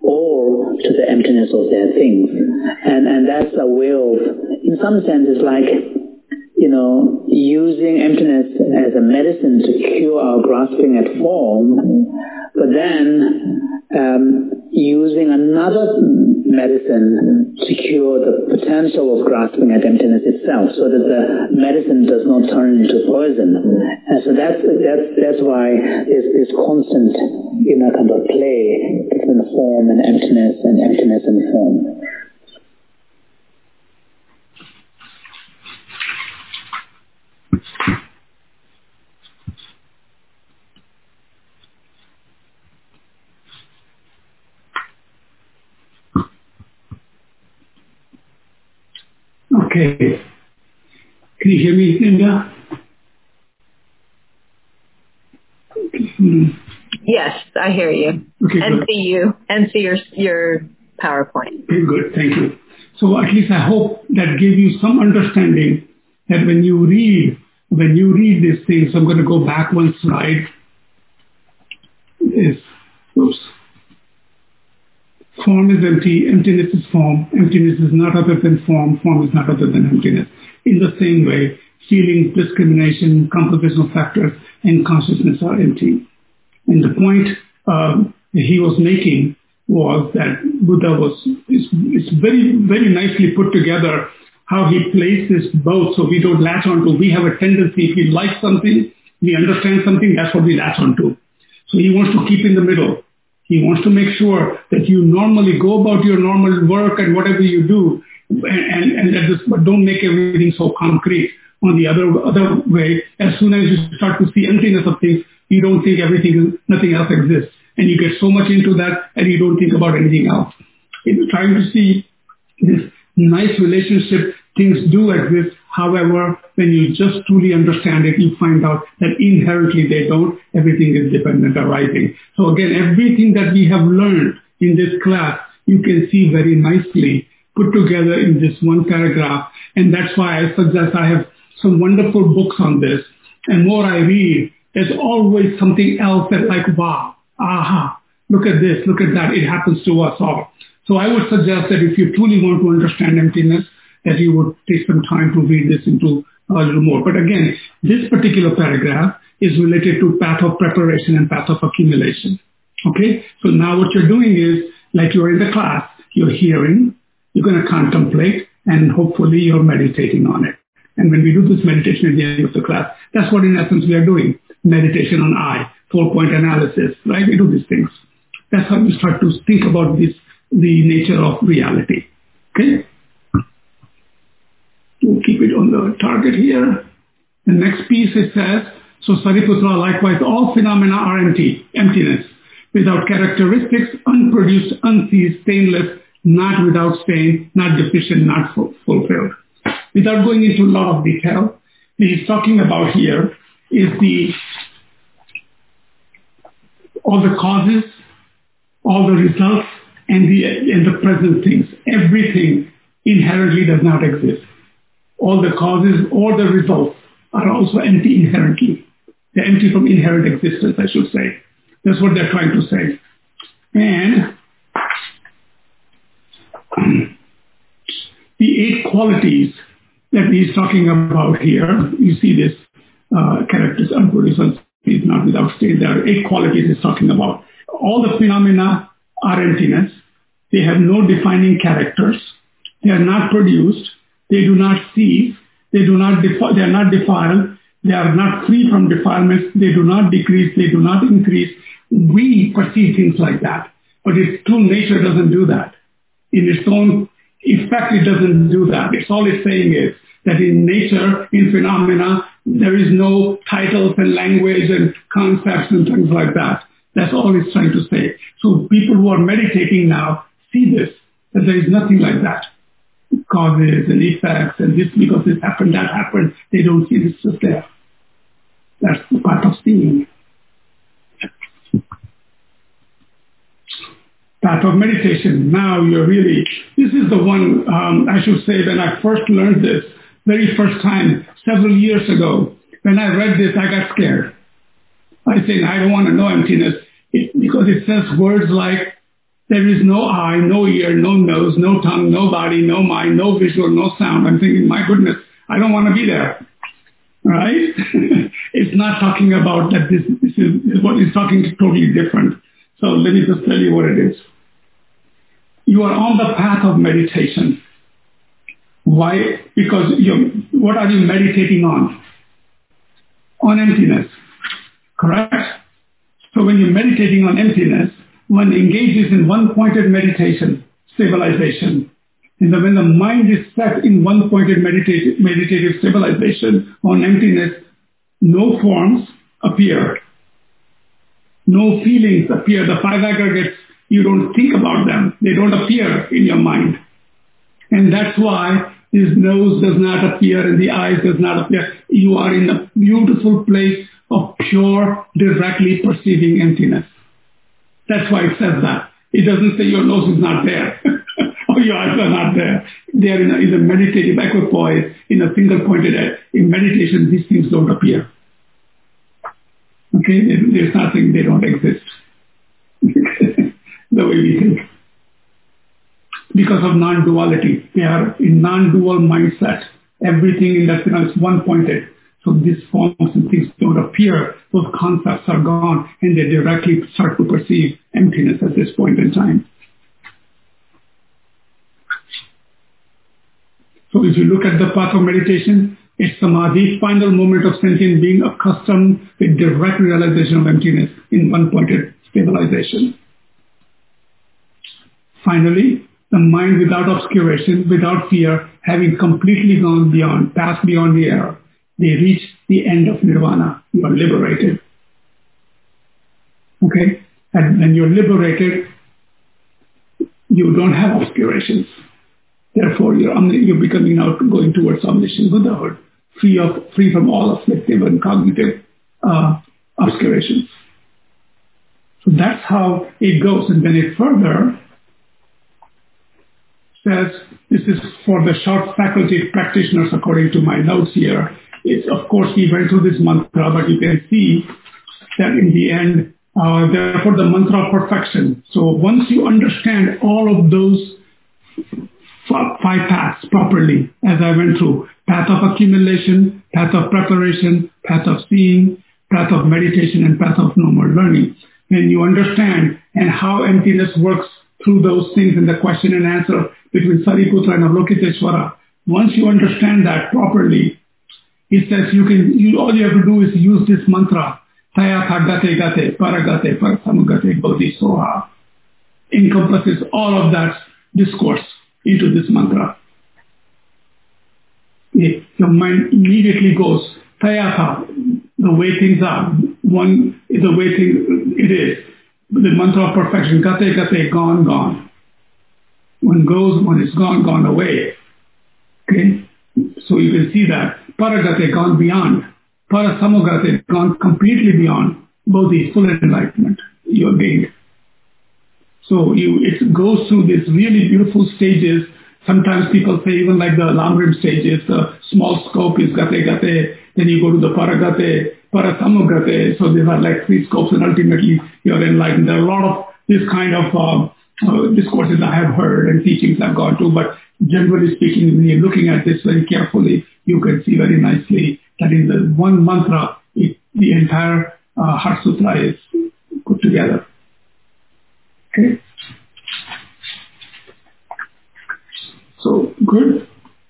or to the emptiness of their things. And, and that's a way of, in some sense, it's like, you know, using emptiness as a medicine to cure our grasping at form, but then um, using another medicine secure the potential of grasping at emptiness itself, so that the medicine does not turn into poison. And so that's that's that's why there's this constant, you know, kind of play between form and emptiness, and emptiness and form. Okay. Can you hear me, Linda? Hmm. Yes, I hear you. Okay, and good. see you. And see your your PowerPoint. Okay, good. Thank you. So at least I hope that gave you some understanding that when you read, when you read these things, I'm going to go back one slide. Is, oops. Form is empty, emptiness is form, emptiness is not other than form, form is not other than emptiness. In the same way, feelings, discrimination, compositional factors, and consciousness are empty. And the point um, that he was making was that Buddha was, it's, it's very, very nicely put together how he places both so we don't latch onto. We have a tendency, if we like something, we understand something, that's what we latch onto. So he wants to keep in the middle. He wants to make sure that you normally go about your normal work and whatever you do, and, and, and that this, but don't make everything so concrete. On the other other way, as soon as you start to see emptiness of things, you don't think everything, nothing else exists. And you get so much into that and you don't think about anything else. It's trying to see this nice relationship, things do exist. However, when you just truly understand it, you find out that inherently they don't. Everything is dependent arising. So again, everything that we have learned in this class, you can see very nicely put together in this one paragraph. And that's why I suggest I have some wonderful books on this. And more I read, there's always something else that like, wow, aha, look at this, look at that. It happens to us all. So I would suggest that if you truly want to understand emptiness, that you would take some time to read this into a little more. But again, this particular paragraph is related to path of preparation and path of accumulation. Okay? So now what you're doing is, like you're in the class, you're hearing, you're going to contemplate, and hopefully you're meditating on it. And when we do this meditation at the end of the class, that's what in essence we are doing. Meditation on I, four-point analysis, right? We do these things. That's how you start to think about this, the nature of reality. Okay? We'll keep it on the target here. The next piece it says, so Sariputra, likewise, all phenomena are empty, emptiness, without characteristics, unproduced, unceased, stainless, not without stain, not deficient, not fu- fulfilled. Without going into a lot of detail, what he's talking about here is the all the causes, all the results, and the and the present things. Everything inherently does not exist. All the causes or the results are also empty inherently. They're empty from inherent existence, I should say. That's what they're trying to say. And the eight qualities that he's talking about here, you see this uh, characters, unproduced, unceased, not without stain. There are eight qualities he's talking about. All the phenomena are emptiness. They have no defining characters. They are not produced. They do not cease. They do not defi- they are not defiled. They are not free from defilements. They do not decrease. They do not increase. We perceive things like that. But its true nature doesn't do that. In its own effect, it doesn't do that. It's all it's saying is that in nature, in phenomena, there is no titles and language and concepts and things like that. That's all it's trying to say. So people who are meditating now see this, that there is nothing like that. Causes and effects and this because this happened, that happened. They don't see this just there. That's the part of seeing. Path of meditation. Now you're really, this is the one, um, I should say, when I first learned this, very first time, several years ago, when I read this, I got scared. I said, I don't want to know emptiness it, because it says words like, there is no eye, no ear, no nose, no tongue, no body, no mind, no visual, no sound. I'm thinking, my goodness, I don't want to be there. Right? It's not talking about that this, this is what it's talking totally different. So let me just tell you what it is. you are on the path of meditation. Why? Because you, what are you meditating on? On emptiness, correct? So when you're meditating on emptiness, one engages in one-pointed meditation, stabilization. And then when the mind is set in one-pointed meditative, meditative stabilization on emptiness, no forms appear. No feelings appear. The five aggregates, you don't think about them. They don't appear in your mind. And that's why his nose does not appear and the eyes does not appear. You are in a beautiful place of pure, directly perceiving emptiness. That's why it says that. It doesn't say your nose is not there or your eyes are not there. They are in a, in a meditative equipoise, in a single pointed edge. In meditation, these things don't appear. Okay, there's nothing, they don't exist. The way we think. Because of non-duality. They are in non-dual mindset. Everything in that is one-pointed. So these forms and things don't appear. Those concepts are gone and they directly start to perceive emptiness at this point in time. So if you look at the path of meditation, it's samadhi, final moment of sentient being accustomed with direct realization of emptiness in one-pointed stabilization. Finally, the mind without obscuration, without fear, having completely gone beyond, passed beyond the error, they reach the end of nirvana. You are liberated. Okay? And when you're liberated, you don't have obscurations. Therefore, you're, you're becoming now going towards omniscient Buddhahood, free of free from all afflictive and cognitive uh, obscurations. So that's how it goes. And then it further says, this is for the short faculty practitioners according to my notes here. It's, of course, he went through this mantra, but you can see that in the end, uh, therefore the mantra of perfection. So once you understand all of those five paths properly, as I went through, path of accumulation, path of preparation, path of seeing, path of meditation, and path of no more learning, then you understand and how emptiness works through those things in the question and answer between Sariputra and Avalokiteshvara. Once you understand that properly, he says you can, you, all you have to do is use this mantra, Tayatha Gate Gate, Paragate, Parasamugate, Bodhi Soha. Encompasses all of that discourse into this mantra. Your mind immediately goes, Tayatha, the way things are, one is the way things, it is. The mantra of perfection, Gate Gate, gone, gone. One goes, one is gone, gone away. Okay? So you can see that. Paragate, gone beyond. Parasamugate, gone completely beyond. Bodhi, full enlightenment. You are being. So you, it goes through these really beautiful stages. Sometimes people say even like the Lamrim stages, the small scope is Gate Gate, then you go to the Paragate, Parasamugate. So these are like three scopes and ultimately you are enlightened. There are a lot of this kind of uh, uh, discourses I have heard and teachings I've gone to, but generally speaking, when you're looking at this very carefully, you can see very nicely that in the one mantra, it, the entire uh, Heart Sutra is put together. Okay? So, good.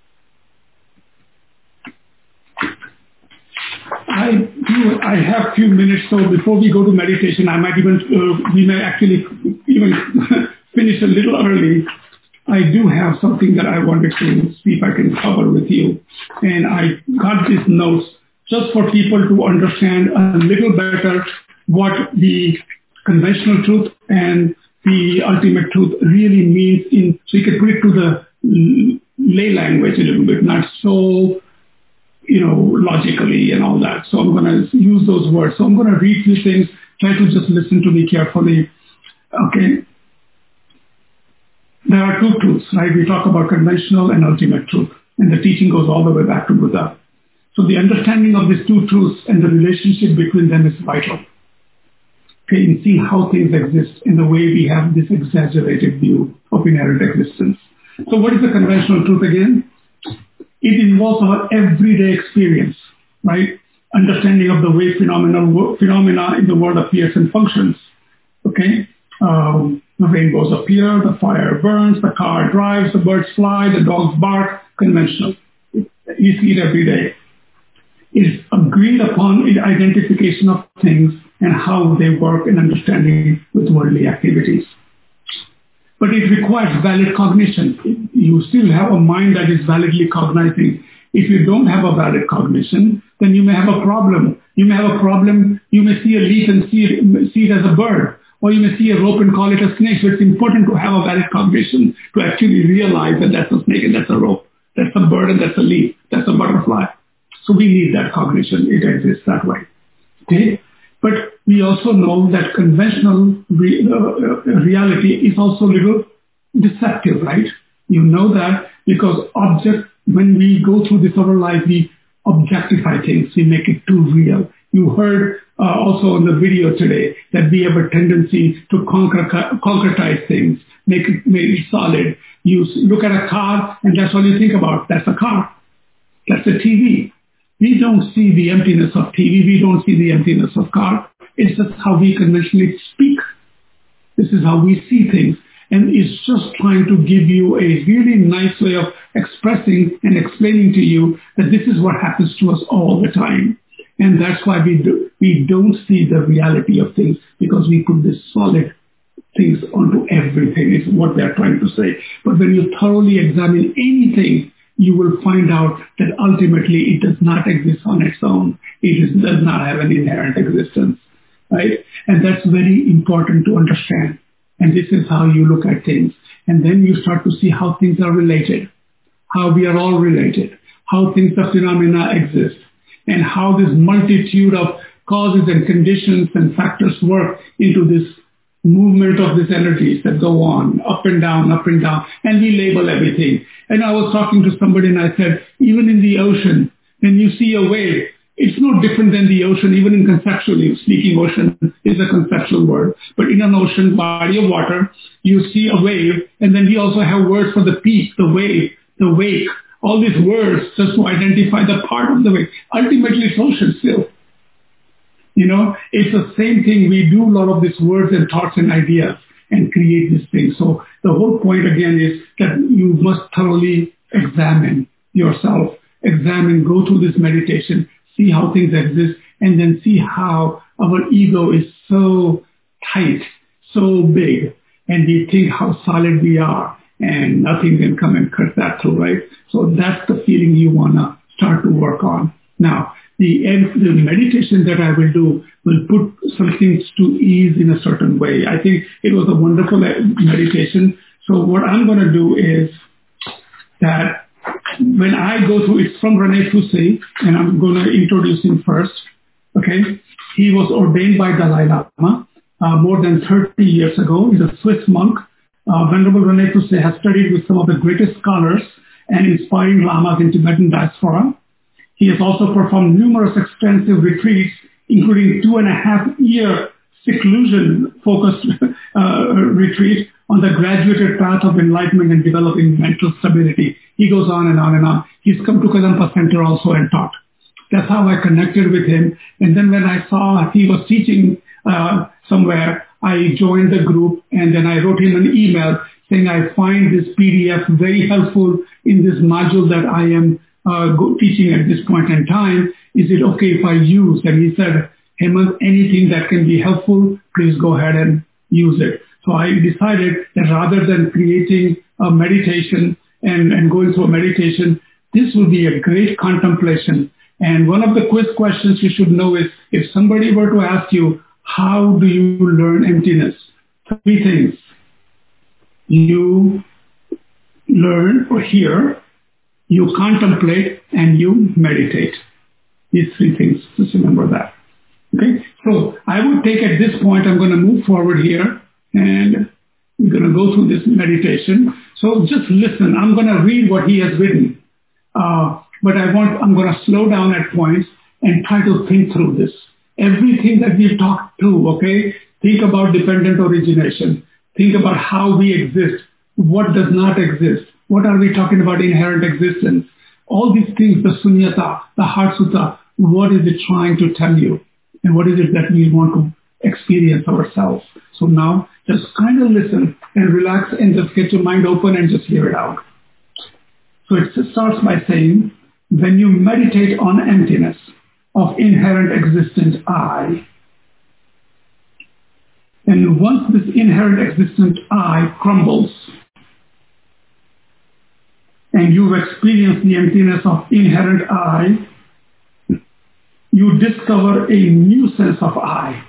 I do, I have few minutes, so before we go to meditation, I might even, uh, we may actually even finish a little early. I do have something that I wanted to see if I can cover with you. And I got these notes just for people to understand a little better what the conventional truth and the ultimate truth really means in, so you can put it to the lay language a little bit, not so, you know, logically and all that. So I'm going to use those words. So I'm going to read these things, try to just listen to me carefully. Okay. There are two truths, right? We talk about conventional and ultimate truth, and the teaching goes all the way back to Buddha. So the understanding of these two truths and the relationship between them is vital. Okay, you see how things exist in the way we have this exaggerated view of inherent existence. So what is the conventional truth again? It involves our everyday experience, right? Understanding of the way phenomena, phenomena in the world appears and functions. Okay? Um, The rainbows appear, the fire burns, the car drives, the birds fly, the dogs bark. Conventional. You see it every day. It's agreed upon identification of things and how they work and understanding with worldly activities. But it requires valid cognition. You still have a mind that is validly cognizing. If you don't have a valid cognition, then you may have a problem. You may have a problem. You may see a leaf and see it, see it as a bird. Or you may see a rope and call it a snake. So it's important to have a valid cognition to actually realize that that's a snake and that's a rope. That's a bird and that's a leaf. That's a butterfly. So we need that cognition. It exists that way. Okay? But we also know that conventional re- uh, reality is also a little deceptive, right? You know that because object, when we go through this our life, we objectify things. We make it too real. You heard uh, also in the video today that we have a tendency to concre- concretize things, make it, make it solid. You look at a car and that's all you think about. That's a car. That's a T V. We don't see the emptiness of T V. We don't see the emptiness of car. It's just how we conventionally speak. This is how we see things. And it's just trying to give you a really nice way of expressing and explaining to you that this is what happens to us all the time. And that's why we do, we don't see the reality of things, because we put this solid things onto everything is what they're trying to say. But when you thoroughly examine anything, you will find out that ultimately it does not exist on its own. It is, does not have an inherent existence, right? And that's very important to understand. And this is how you look at things. And then you start to see how things are related, how we are all related, how things of phenomena exist, and how this multitude of causes and conditions and factors work into this movement of these energies that go on, up and down, up and down, and we label everything. And I was talking to somebody and I said, even in the ocean, when you see a wave, it's no different than the ocean, even in conceptually speaking. Ocean is a conceptual word. But in an ocean body of water, you see a wave, and then we also have words for the peak, the wave, the wake, all these words just to identify the part of the wave. Ultimately, it's ocean still. You know, it's the same thing. We do a lot of these words and thoughts and ideas and create these things. So the whole point again is that you must thoroughly examine yourself, examine, go through this meditation, see how things exist, and then see how our ego is so tight, so big, and we think how solid we are, and nothing can come and cut that through, right? So that's the feeling you want to start to work on. Now, the, the meditation that I will do will put some things to ease in a certain way. I think it was a wonderful meditation. So what I'm going to do is that when I go through, it's from Rene Fusé, and I'm going to introduce him first. Okay, he was ordained by Dalai Lama uh, more than thirty years ago. He's a Swiss monk. Uh, Venerable Rene Fusé has studied with some of the greatest scholars and inspiring lamas in Tibetan diaspora. He has also performed numerous extensive retreats, including two and a half year seclusion-focused uh, retreat on the graduated path of enlightenment and developing mental stability. He goes on and on and on. He's come to Kadampa Center also and taught. That's how I connected with him. And then when I saw he was teaching uh, somewhere, I joined the group, and then I wrote him an email saying, I find this P D F very helpful in this module that I am uh, go- teaching at this point in time. Is it okay if I use? And he said, Hemant, anything that can be helpful, please go ahead and use it. So I decided that rather than creating a meditation and, and going through a meditation, this will be a great contemplation. And one of the quiz questions you should know is, if somebody were to ask you, how do you learn emptiness? Three things. You learn or hear, you contemplate, and you meditate. These three things. Just remember that. Okay? So I would take at this point, I'm going to move forward here, and we're going to go through this meditation. So just listen. I'm going to read what he has written. Uh, but I want, I'm going to slow down at points and try to think through this. Everything that we've talked through, okay? Think about dependent origination. Think about how we exist. What does not exist? What are we talking about inherent existence? All these things, the sunyata, the heart sutta, what is it trying to tell you? And what is it that we want to experience ourselves. So now just kind of listen and relax and just get your mind open and just hear it out. So it starts by saying, when you meditate on emptiness of inherent existent I, and once this inherent existent I crumbles, and you've experienced the emptiness of inherent I, you discover a new sense of I.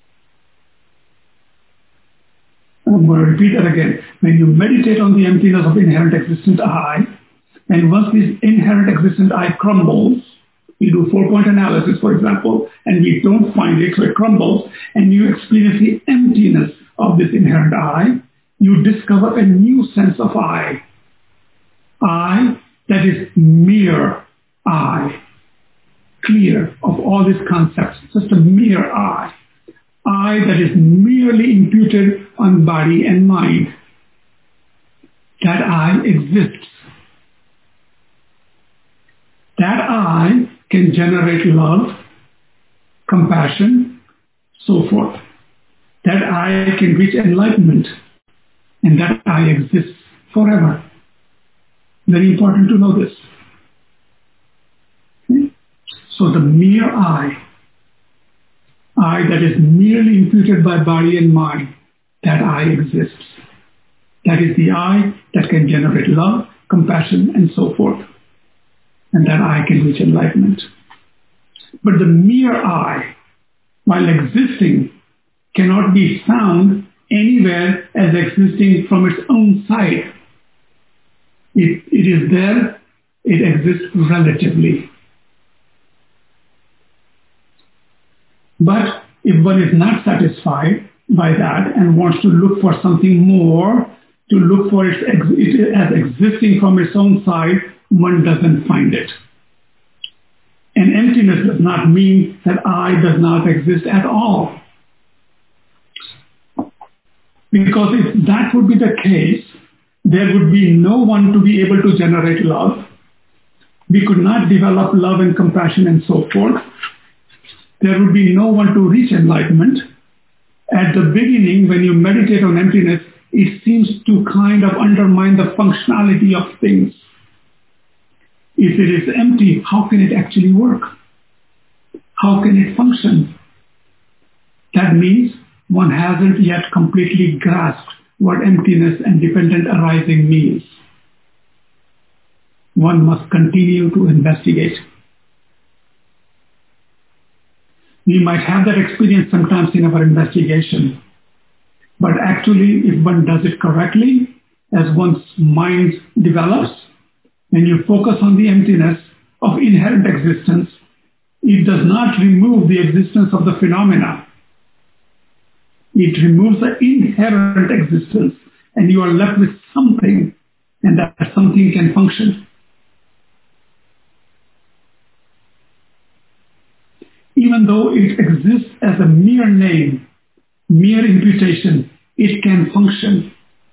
I'm going to repeat that again. When you meditate on the emptiness of inherent existent I, and once this inherent existent I crumbles, we do four-point analysis, for example, and we don't find it, so it crumbles, and you experience the emptiness of this inherent I, you discover a new sense of I. I that is mere I, clear of all these concepts, just a mere I. I that is merely imputed on body and mind. That I exists. That I can generate love, compassion, so forth. That I can reach enlightenment, and that I exists forever. Very important to know this. Okay? So the mere I, I that is merely imputed by body and mind, that I exists. That is the I that can generate love, compassion, and so forth. And that I can reach enlightenment. But the mere I, while existing, cannot be found anywhere as existing from its own side. It, it is there, it exists relatively. But if one is not satisfied by that and wants to look for something more, to look for it as existing from its own side, one doesn't find it. And emptiness does not mean that I does not exist at all. Because if that would be the case, there would be no one to be able to generate love. We could not develop love and compassion and so forth. There would be no one to reach enlightenment. At the beginning, when you meditate on emptiness, it seems to kind of undermine the functionality of things. If it is empty, how can it actually work? How can it function? That means one hasn't yet completely grasped what emptiness and dependent arising means. One must continue to investigate. We might have that experience sometimes in our investigation, but actually if one does it correctly, as one's mind develops, when you focus on the emptiness of inherent existence, it does not remove the existence of the phenomena. It removes the inherent existence, and you are left with something, and that something can function. Even though it exists as a mere name, mere imputation, it can function.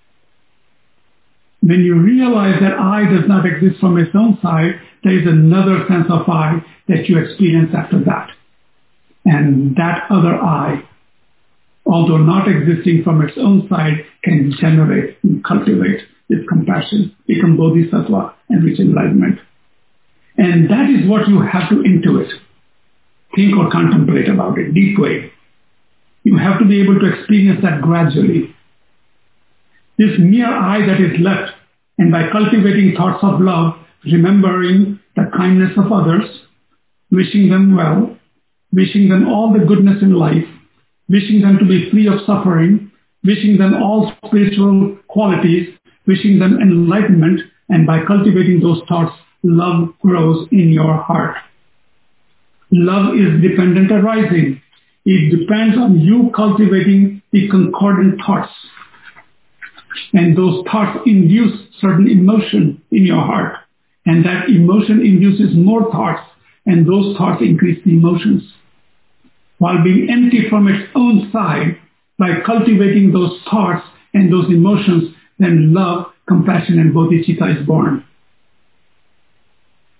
When you realize that I does not exist from its own side, there is another sense of I that you experience after that. And that other I, although not existing from its own side, can generate and cultivate this compassion, become bodhisattva, and reach enlightenment. And that is what you have to intuit. Think or contemplate about it, deep way. You have to be able to experience that gradually. This mere I that is left, and by cultivating thoughts of love, remembering the kindness of others, wishing them well, wishing them all the goodness in life, wishing them to be free of suffering, wishing them all spiritual qualities, wishing them enlightenment, and by cultivating those thoughts, love grows in your heart. Love is dependent arising. It depends on you cultivating the concordant thoughts. And those thoughts induce certain emotion in your heart. And that emotion induces more thoughts, and those thoughts increase the emotions. While being empty from its own side, by cultivating those thoughts and those emotions, then love, compassion, and bodhicitta is born.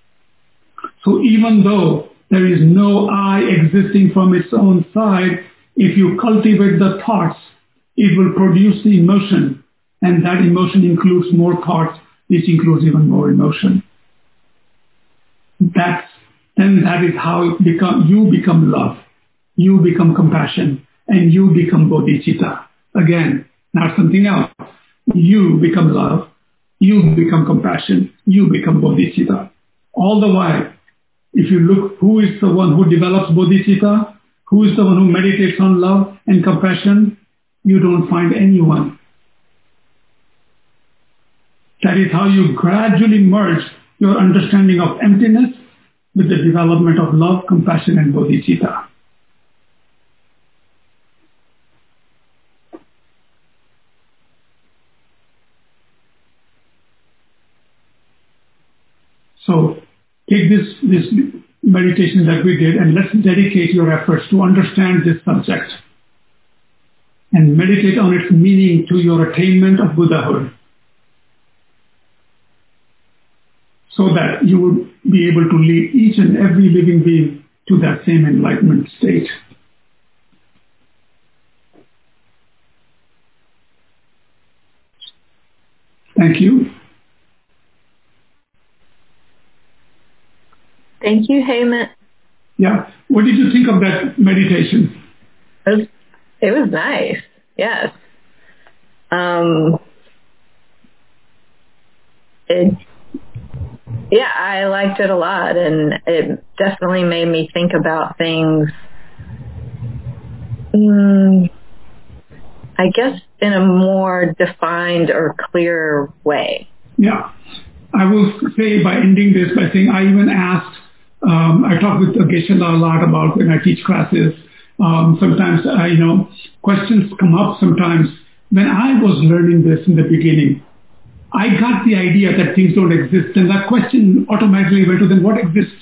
So even though there is no I existing from its own side, If you cultivate the thoughts, it will produce the emotion, and that emotion includes more thoughts, which includes even more emotion. That's, then that is how it become, you become love, you become compassion, and you become bodhicitta. Again, not something else. You become love, you become compassion, you become bodhicitta. All the while, if you look, who is the one who develops bodhicitta? Who is the one who meditates on love and compassion? You don't find anyone. That is how you gradually merge your understanding of emptiness with the development of love, compassion, and bodhicitta. So take this, this meditation that we did, and let's dedicate your efforts to understand this subject and meditate on its meaning to your attainment of Buddhahood, so that you will be able to lead each and every living being to that same enlightenment state. Thank you. Thank you, Hemant. Yeah. What did you think of that meditation? It was, it was nice. Yes. Um, it, yeah, I liked it a lot, and it definitely made me think about things, um, I guess, in a more defined or clear way. Yeah. I will say by ending this by saying I even asked, um, I talk with Geshe-la a lot about when I teach classes. Um, sometimes, uh, you know, questions come up sometimes. When I was learning this in the beginning, I got the idea that things don't exist, and that question automatically went to, then what exists?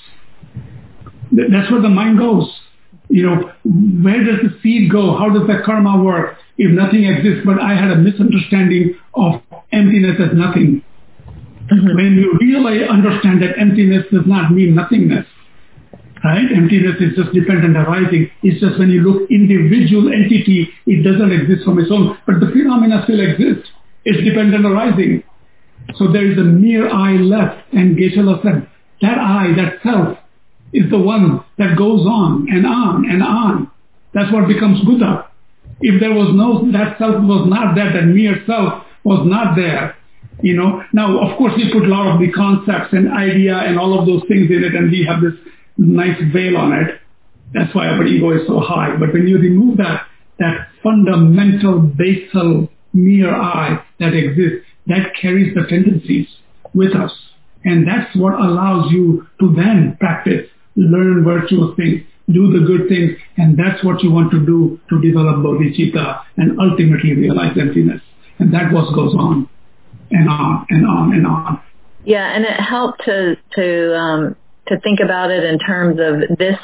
That's where the mind goes. You know, where does the seed go? How does that karma work if nothing exists? But I had a misunderstanding of emptiness as nothing. Mm-hmm. When you really understand that emptiness does not mean nothingness, right? Emptiness is just dependent arising. It's just when you look individual entity, it doesn't exist from its own, but the phenomena still exist. It's dependent arising. So there is a mere I left, and Geshe-la said, that I, that self, is the one that goes on and on and on. That's what becomes Buddha. If there was no, that self was not there, that mere self was not there, you know. Now, of course, we put a lot of the concepts and idea and all of those things in it, and we have this nice veil on it. That's why our ego is so high. But when you remove that, that fundamental basal mere I that exists, that carries the tendencies with us. And that's what allows you to then practice, learn virtuous things, do the good things, and that's what you want to do to develop bodhicitta and ultimately realize emptiness. And that what goes on and on and on and on. Yeah, and it helped to to um, to think about it in terms of this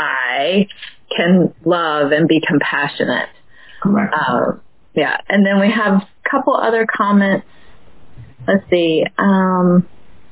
I can love and be compassionate. Correct. Uh, yeah, and then we have a couple other comments. Let's see. Um,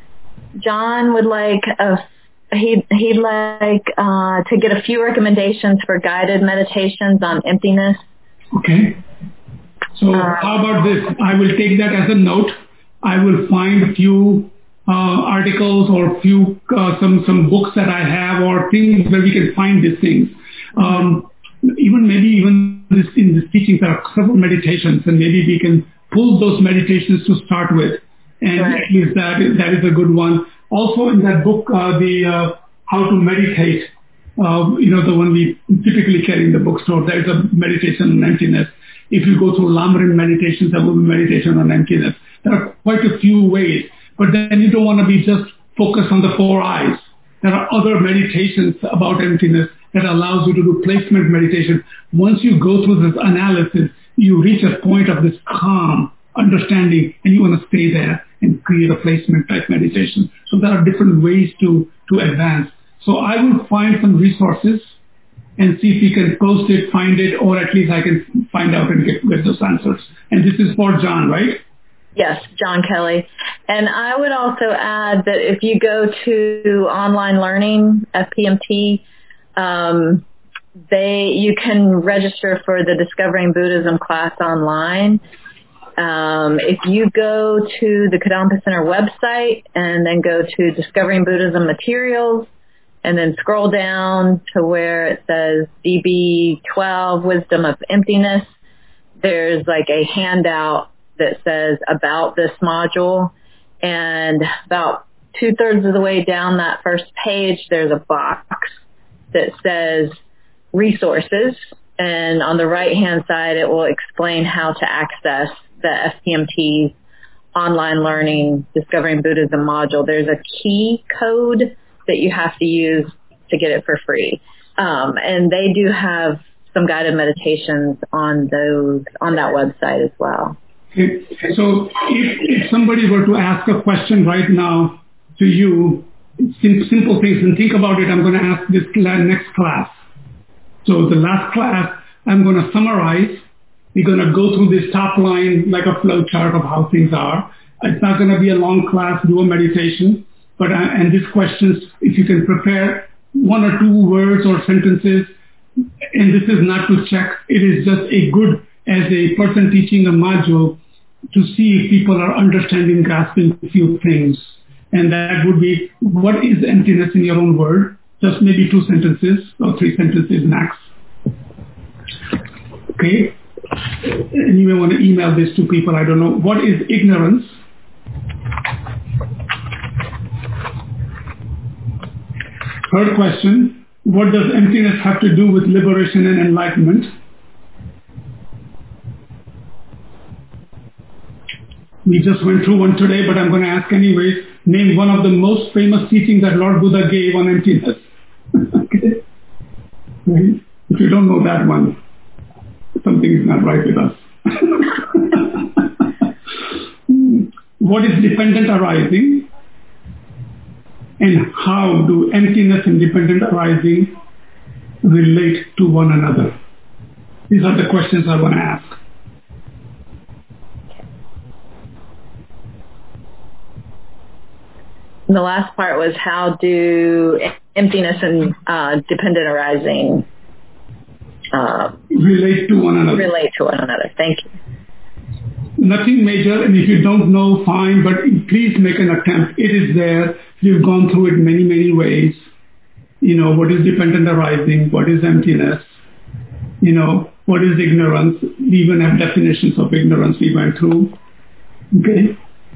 John would like a He'd, he'd like uh, to get a few recommendations for guided meditations on emptiness. Okay. So uh, how about this? I will take that as a note. I will find a few uh, articles or few uh, some some books that I have or things where we can find these things. Um, even maybe even this, in this teaching there are several meditations, and maybe we can pull those meditations to start with. And right. At least that is, that is a good one. Also in that book, uh, the uh, How to Meditate, uh, you know, the one we typically carry in the bookstore, there is a meditation on emptiness. If you go through Lamrim meditations, there will be meditation on emptiness. There are quite a few ways, but then you don't want to be just focused on the four eyes. There are other meditations about emptiness that allows you to do placement meditation. Once you go through this analysis, you reach a point of this calm understanding, and you want to stay there and create a placement type meditation. So there are different ways to, to advance. So I will find some resources and see if we can post it, find it, or at least I can find out and get, get those answers. And this is for John, right? Yes, John Kelly. And I would also add that if you go to online learning, F P M T, um, they you can register for the Discovering Buddhism class online. Um, if you go to the Kadampa Center website and then go to Discovering Buddhism Materials and then scroll down to where it says D B twelve, Wisdom of Emptiness, there's like a handout that says about this module, and about two-thirds of the way down that first page, there's a box that says resources, and on the right-hand side, it will explain how to access the S T M T's online learning Discovering Buddhism module. There's a key code that you have to use to get it for free. Um, and they do have some guided meditations on those, on that website as well. Okay. So if, if somebody were to ask a question right now to you, sim- simple things, and think about it, I'm going to ask this next class. So the last class, I'm going to summarize. We're going to go through this top line like a flow chart of how things are. It's not going to be a long class, do a meditation. But, uh, and these questions, if you can prepare one or two words or sentences, and this is not to check, it is just a good, as a person teaching a module, to see if people are understanding, grasping a few things. And that would be, what is emptiness in your own word? Just maybe two sentences or three sentences max. Okay? And you may want to email this to people, I don't know. What is ignorance? Third question, what does emptiness have to do with liberation and enlightenment? We just went through one today, but I'm going to ask anyways. Name one of the most famous teachings that Lord Buddha gave on emptiness. Okay? Right? If you don't know that one, something is not right with us. What is dependent arising? And how do emptiness and dependent arising relate to one another? These are the questions I want to ask. The last part was how do emptiness and uh, dependent arising uh, relate to one another. Relate to one another. Thank you. Nothing major, and if you don't know, fine, but please make an attempt. It is there. You've gone through it many, many ways. You know, what is dependent arising? What is emptiness? You know, what is ignorance? We even have definitions of ignorance we went through. Okay?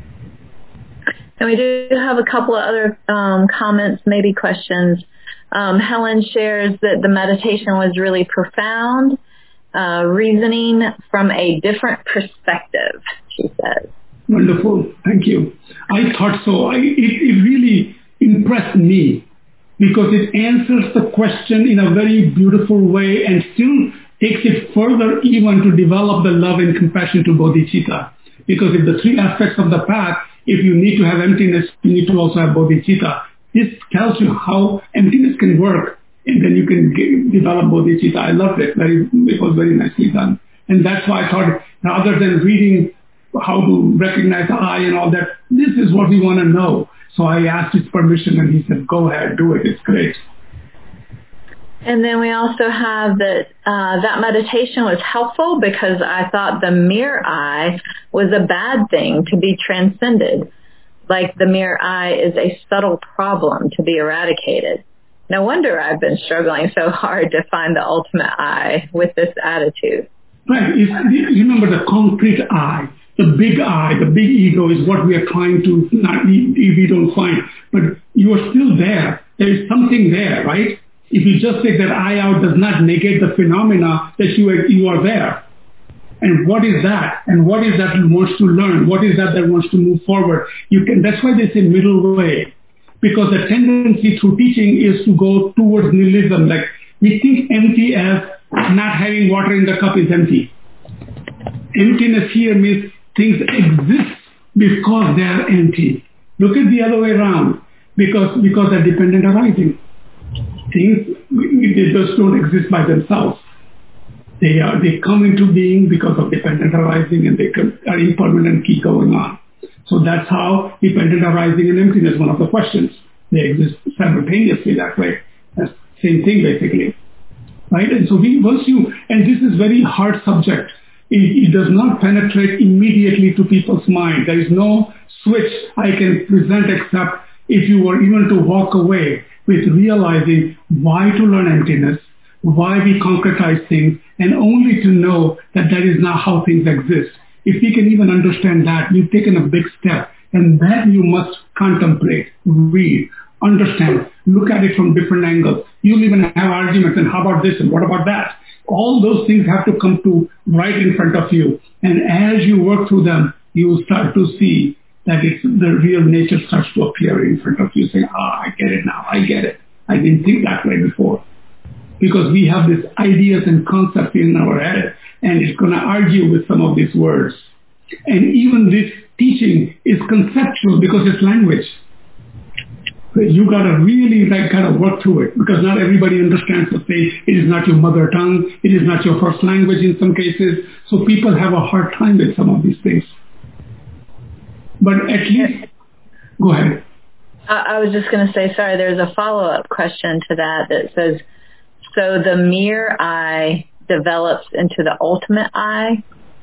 And we do have a couple of other um, comments, maybe questions. Um, Helen shares that the meditation was really profound, uh, reasoning from a different perspective, she says. Wonderful. Thank you. I thought so. I, it, it really impressed me because it answers the question in a very beautiful way and still takes it further even to develop the love and compassion to bodhicitta. Because if the three aspects of the path, if you need to have emptiness, you need to also have bodhicitta. This tells you how emptiness can work, and then you can get, develop bodhicitta. I loved it. Very, it was very nicely done. And that's why I thought, rather than reading how to recognize the I and all that, this is what we want to know. So I asked his permission, and he said, go ahead, do it. It's great. And then we also have that uh, that meditation was helpful because I thought the mere I was a bad thing to be transcended. Like the mere I is a subtle problem to be eradicated. No wonder I've been struggling so hard to find the ultimate I with this attitude. Right. It's, you remember the concrete I, the big I, the big ego is what we are trying to, not we don't find. But you are still there. There is something there, right? If you just take that I out, does not negate the phenomena that you are, you are there. And what is that? And what is that that wants to learn? What is that that wants to move forward? You can. That's why they say middle way. Because the tendency through teaching is to go towards nihilism. Like we think empty as not having water in the cup is empty. Emptiness here means things exist because they are empty. Look at the other way around. Because, because they're dependent arising. Things, they just don't exist by themselves. They are, they come into being because of dependent arising, and they are impermanent, keep going on. So that's how dependent arising and emptiness, one of the questions. They exist simultaneously that way. That's the same thing basically. right? And so we, once you, and this is very hard subject. It, it does not penetrate immediately to people's mind. There is no switch I can present except if you were even to walk away with realizing why to learn emptiness, why we concretize things, and only to know that that is not how things exist. If we can even understand that, you've taken a big step, and then you must contemplate, read, understand, look at it from different angles. You'll even have arguments, and how about this, and what about that? All those things have to come to right in front of you. And as you work through them, you will start to see that it's, the real nature starts to appear in front of you. Say, ah, I get it now. I get it. I didn't think that way before. Because we have these ideas and concepts in our head, and it's going to argue with some of these words. And even this teaching is conceptual because it's language. You got to really like kind of work through it, because not everybody understands the thing. It is not your mother tongue. It is not your first language in some cases. So people have a hard time with some of these things. But at least, go ahead. I was just going to say, sorry, there's a follow-up question to that that says, so the mere I develops into the ultimate I?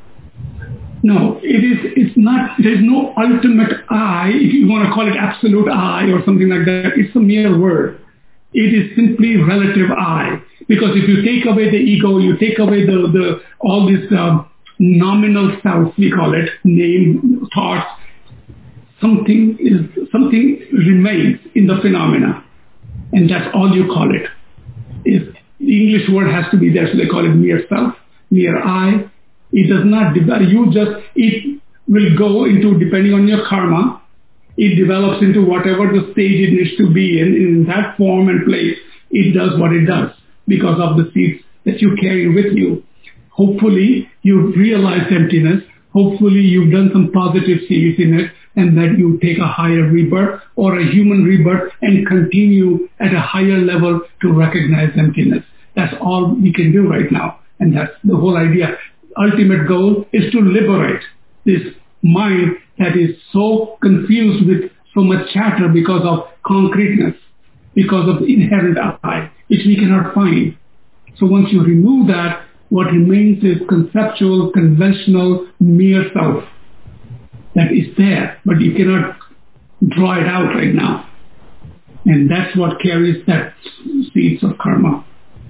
No, it is, it's not, there's no ultimate I, if you want to call it absolute I or something like that. It's a mere word. It is simply relative I. Because if you take away the ego, you take away the, the all this um, nominal self, we call it, name, thoughts, something is something remains in the phenomena. And that's all you call it. If the English word has to be there, so they call it mere self, mere I. It does not, you just, it will go into, depending on your karma, it develops into whatever the stage it needs to be in. In that form and place, it does what it does because of the seeds that you carry with you. Hopefully, you've realized emptiness. Hopefully, you've done some positive seeds in it, and that you take a higher rebirth or a human rebirth and continue at a higher level to recognize emptiness. That's all we can do right now. And that's the whole idea. Ultimate goal is to liberate this mind that is so confused with so much chatter because of concreteness, because of the inherent I, which we cannot find. So once you remove that, what remains is conceptual, conventional, mere self that is there, but you cannot draw it out right now. And that's what carries that seeds of karma.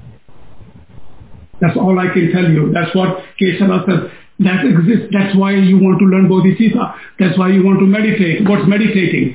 That's all I can tell you. That's what Kesava says. That exists. That's why you want to learn Bodhisattva. That's why you want to meditate. What's meditating?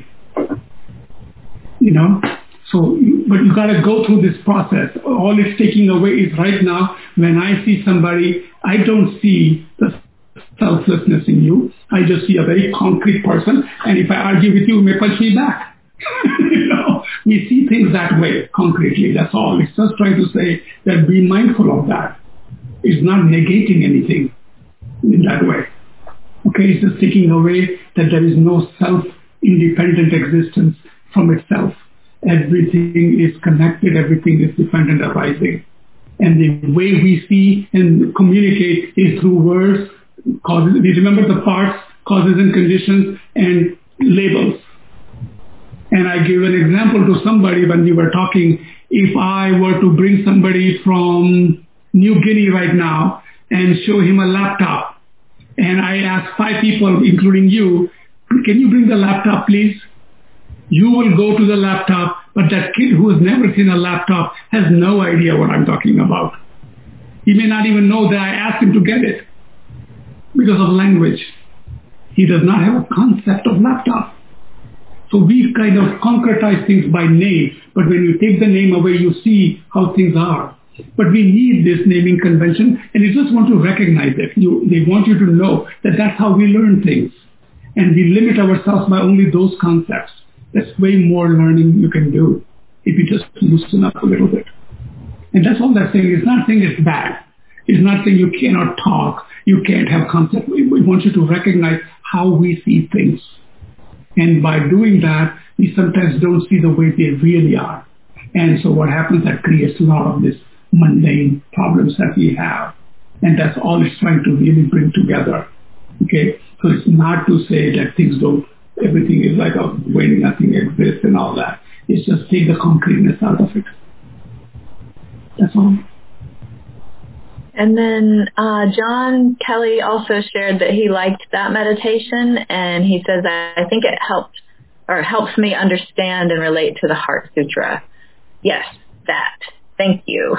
You know? So, but you got to go through this process. All it's taking away is right now, when I see somebody, I don't see the selflessness in you. I just see a very concrete person. And if I argue with you, you may punch me back. You know, we see things that way, concretely. That's all. It's just trying to say that be mindful of that. It's not negating anything in that way. Okay, it's just taking away that there is no self-independent existence from itself. Everything is connected. Everything is dependent arising. And the way we see and communicate is through words, causes. We remember the parts, causes and conditions, and labels. And I give an example to somebody when we were talking. If I were to bring somebody from New Guinea right now and show him a laptop, and I ask five people, including you, can you bring the laptop, please? You will go to the laptop, but that kid who has never seen a laptop has no idea what I'm talking about. He may not even know that I asked him to get it because of language. He does not have a concept of laptop. So we kind of concretize things by name, but when you take the name away, you see how things are. But we need this naming convention, and you just want to recognize it. You, they want you to know that that's how we learn things. And we limit ourselves by only those concepts. That's way more learning you can do if you just loosen up a little bit. And that's all they're saying. It's not saying it's bad. It's not saying you cannot talk, you can't have concept. We want you to recognize how we see things. And by doing that, we sometimes don't see the way they really are. And so what happens, that creates a lot of these mundane problems that we have. And that's all it's trying to really bring together. Okay? So it's not to say that things don't, everything is like a way nothing exists and all that. It's just take the concreteness out of it. That's all. And then uh, John Kelly also shared that he liked that meditation, and he says, I think it helped or helps me understand and relate to the Heart Sutra. Yes, that. Thank you.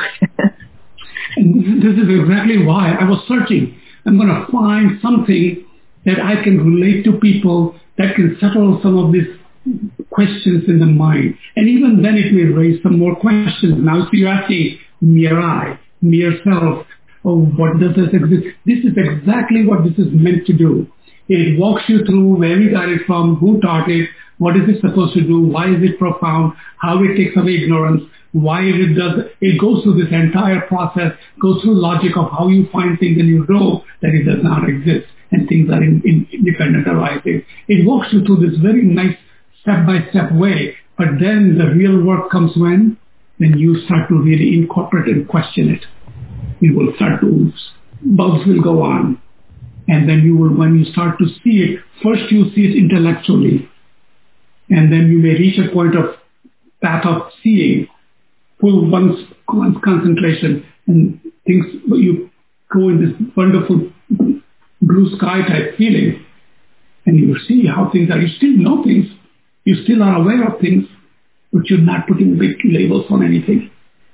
And this is exactly why I was searching. I'm going to find something that I can relate to people that can settle some of these questions in the mind. And even then it may raise some more questions. Now, so you're asking, mere I, mere self, oh, what does this exist? This is exactly what this is meant to do. It walks you through where we got it from, who taught it, what is it supposed to do, why is it profound, how it takes away ignorance, why it does. It goes through this entire process, goes through logic of how you find things and you know that it does not exist and things are in, in independent arising. It walks you through this very nice step-by-step way, but then the real work comes when? When you start to really incorporate and question it. It will start to, bulbs will go on. And then you will, when you start to see it, first you see it intellectually. And then you may reach a point of path of seeing, full one's, one's concentration, and things, you go in this wonderful blue sky type feeling, and you see how things are. You still know things, you still are aware of things, but you're not putting big labels on anything.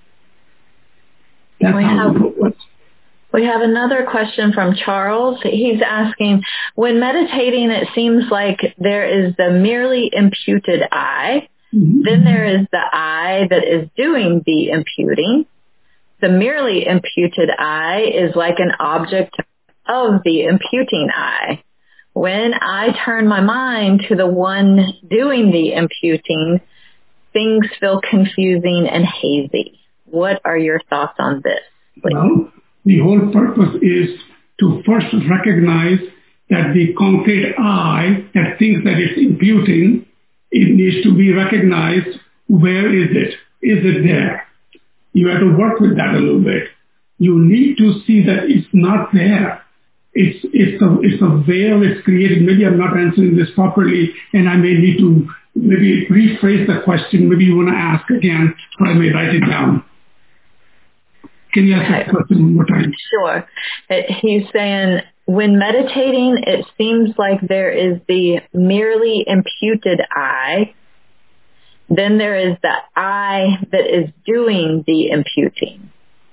That's we how have, it works. We have another question from Charles. He's asking, when meditating, it seems like there is the merely imputed I. Mm-hmm. Then there is the I that is doing the imputing. The merely imputed I is like an object of the imputing I. When I turn my mind to the one doing the imputing, things feel confusing and hazy. What are your thoughts on this, please? Well, the whole purpose is to first recognize that the concrete I that thinks that it's imputing, it needs to be recognized. Where is it? Is it there? You have to work with that a little bit. You need to see that it's not there. It's it's a it's a veil it's created. Maybe I'm not answering this properly, and I may need to maybe rephrase the question. Maybe you want to ask again, or I may write it down. Can you ask that question one more time? Sure. He's saying, when meditating, it seems like there is the merely imputed I. Then there is the I that is doing the imputing.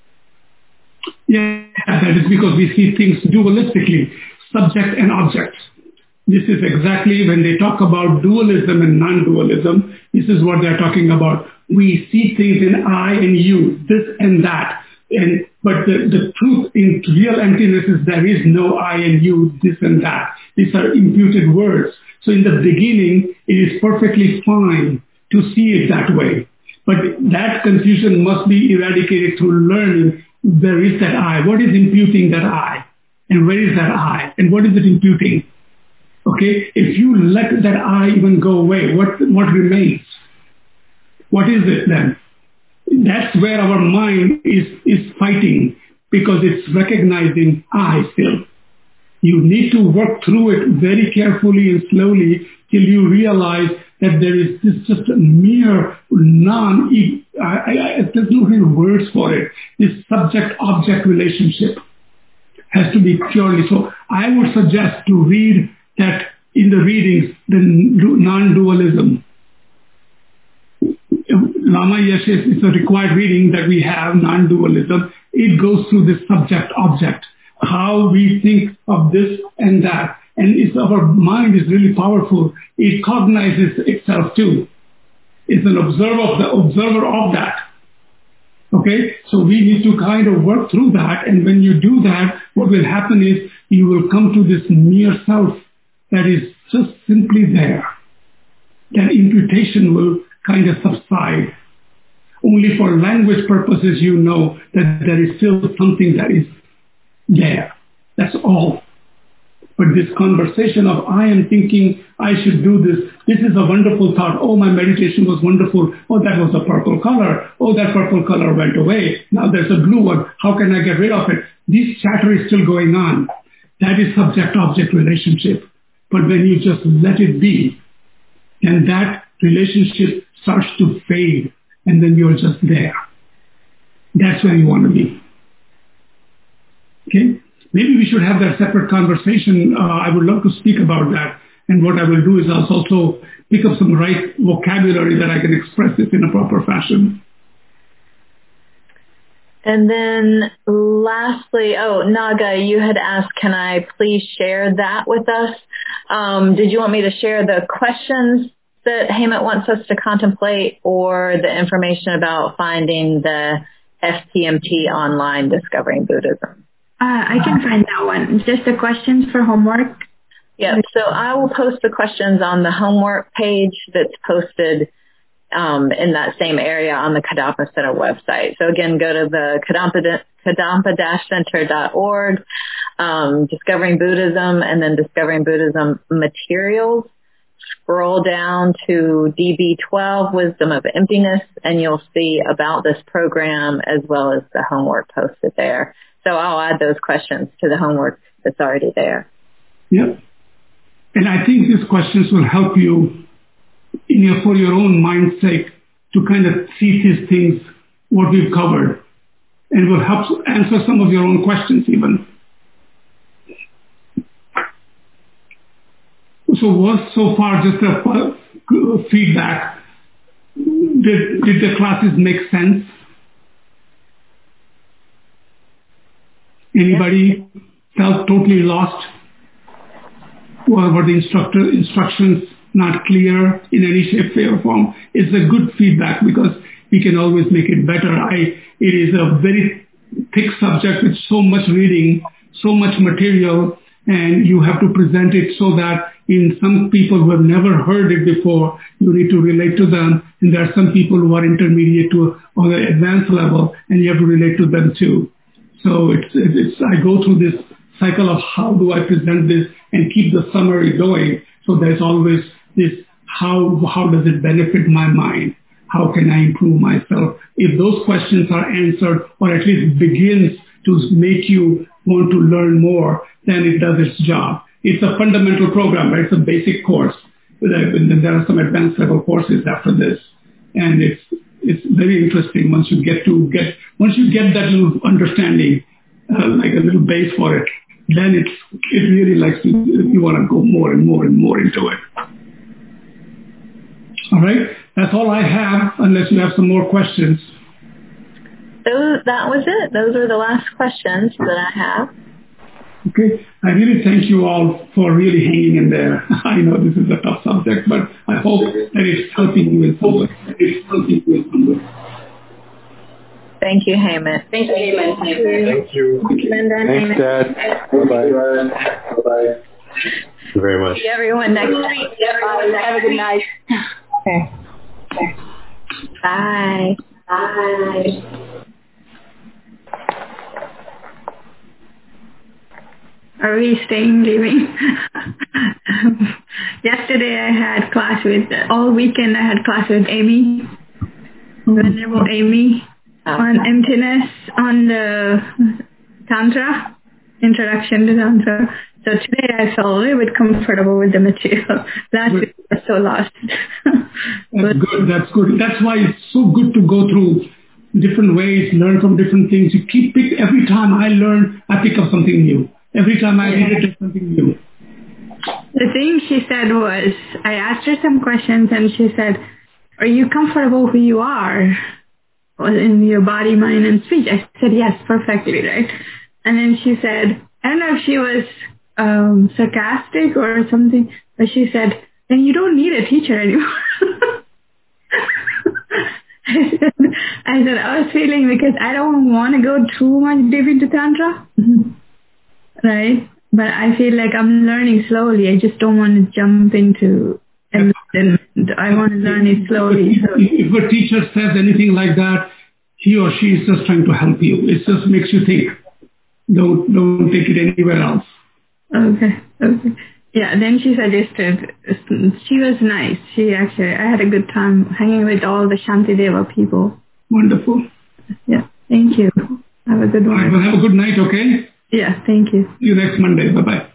Yeah, that is because we see things dualistically, subject and object. This is exactly when they talk about dualism and non-dualism, this is what they're talking about. We see things in I and you, this and that. And but the, the truth in real emptiness is there is no I and you, this and that. These are imputed words. So in the beginning, it is perfectly fine to see it that way. But that confusion must be eradicated through learning. There is that I. What is imputing that I? And where is that I? And what is it imputing? Okay? If you let that I even go away, what what remains? What is it then? That's where our mind is, is fighting, because it's recognizing I still. You need to work through it very carefully and slowly till you realize that there is this just a mere non, I, I, there's no real words for it. This subject-object relationship has to be purely. So I would suggest to read that in the readings, the non-dualism. Lama Yeshe is a required reading that we have, non-dualism. It goes through this subject-object, how we think of this and that. And it's, our mind is really powerful. It cognizes itself too. It's an observer of the observer of that. Okay? So we need to kind of work through that. And when you do that, what will happen is you will come to this mere self that is just simply there. That imputation will kind of subside. Only for language purposes you know that there is still something that is there. That's all. But this conversation of I am thinking I should do this, this is a wonderful thought. Oh, my meditation was wonderful. Oh, that was a purple color. Oh, that purple color went away. Now there's a blue one. How can I get rid of it? This chatter is still going on. That is subject-object relationship. But when you just let it be, then that relationship starts to fade, and then you're just there. That's where you want to be. Okay? Maybe we should have that separate conversation. Uh, I would love to speak about that. And what I will do is I'll also pick up some right vocabulary that I can express this in a proper fashion. And then lastly, oh, Naga, you had asked, can I please share that with us? Um, did you want me to share the questions that Hemant wants us to contemplate or the information about finding the F P M T online, Discovering Buddhism? Uh, I can find that one. Just the questions for homework. Yep. So I will post the questions on the homework page that's posted um, in that same area on the Kadampa Center website. So again, go to the kadampa center dot org, um, Discovering Buddhism, and then Discovering Buddhism materials. Scroll down to D B twelve, Wisdom of Emptiness, and you'll see about this program as well as the homework posted there. So I'll add those questions to the homework that's already there. Yep. And I think these questions will help you in your, for your own mind's sake to kind of see these things, what we've covered, and will help answer some of your own questions even. So was so far just a feedback. Did, did the classes make sense? Anybody felt totally lost? Or were the instructor instructions not clear in any shape, way, or form? It's a good feedback because we can always make it better. I, it is a very thick subject with so much reading, so much material, and you have to present it so that in some people who have never heard it before, you need to relate to them. And there are some people who are intermediate to or the advanced level, and you have to relate to them too. So it's, it's, I go through this cycle of how do I present this and keep the summary going. So there's always this, how, how does it benefit my mind? How can I improve myself? If those questions are answered or at least begins to make you want to learn more, then it does its job. It's a fundamental program, right? It's a basic course. And then there are some advanced level courses after this. And it's, it's very interesting once you get to get, once you get that little understanding, uh, like a little base for it, then it's, it really likes to, you want to go more and more and more into it. All right. That's all I have, unless you have some more questions. Those, that was it. Those are the last questions that I have. Okay. I really thank you all for really hanging in there. I know this is a tough subject, but I hope that it's helping you in some way. It's helping you in some way. Thank you, Hemant. Thank you, Hemant. Thank you. Thank you, Linda and Thanks, Hemant. Dad. Bye-bye. Bye-bye. Thank you very much. See everyone next week. Have a good night. Okay. Okay. Bye. Bye. Are we staying, leaving? Yesterday I had class with, all weekend I had class with Amy, Venerable Amy, on emptiness, on the Tantra, Introduction to Tantra. So today I felt a little bit comfortable with the material. Last week I was so lost. That's good, that's good. That's why it's so good to go through different ways, learn from different things. You keep pick, every time I learn, I pick up something new. Every time I read it, it's something new. The thing she said was, I asked her some questions and she said, are you comfortable who you are in your body, mind, and speech? I said, yes, perfectly, right? And then she said, I don't know if she was um, sarcastic or something, but she said, then you don't need a teacher anymore. I said, I said, I was feeling because I don't want to go too much deep into Tantra. Right? But I feel like I'm learning slowly. I just don't want to jump into, and then I want to learn it slowly. So. If a teacher says anything like that, he or she is just trying to help you. It just makes you think. Don't, don't take it anywhere else. Okay. Okay. Yeah, then she suggested, she was nice. She actually, I had a good time hanging with all the Shantideva people. Wonderful. Yeah. Thank you. Have a good one. All right, well, have a good night, okay? Yeah, thank you. See you next Monday. Bye-bye.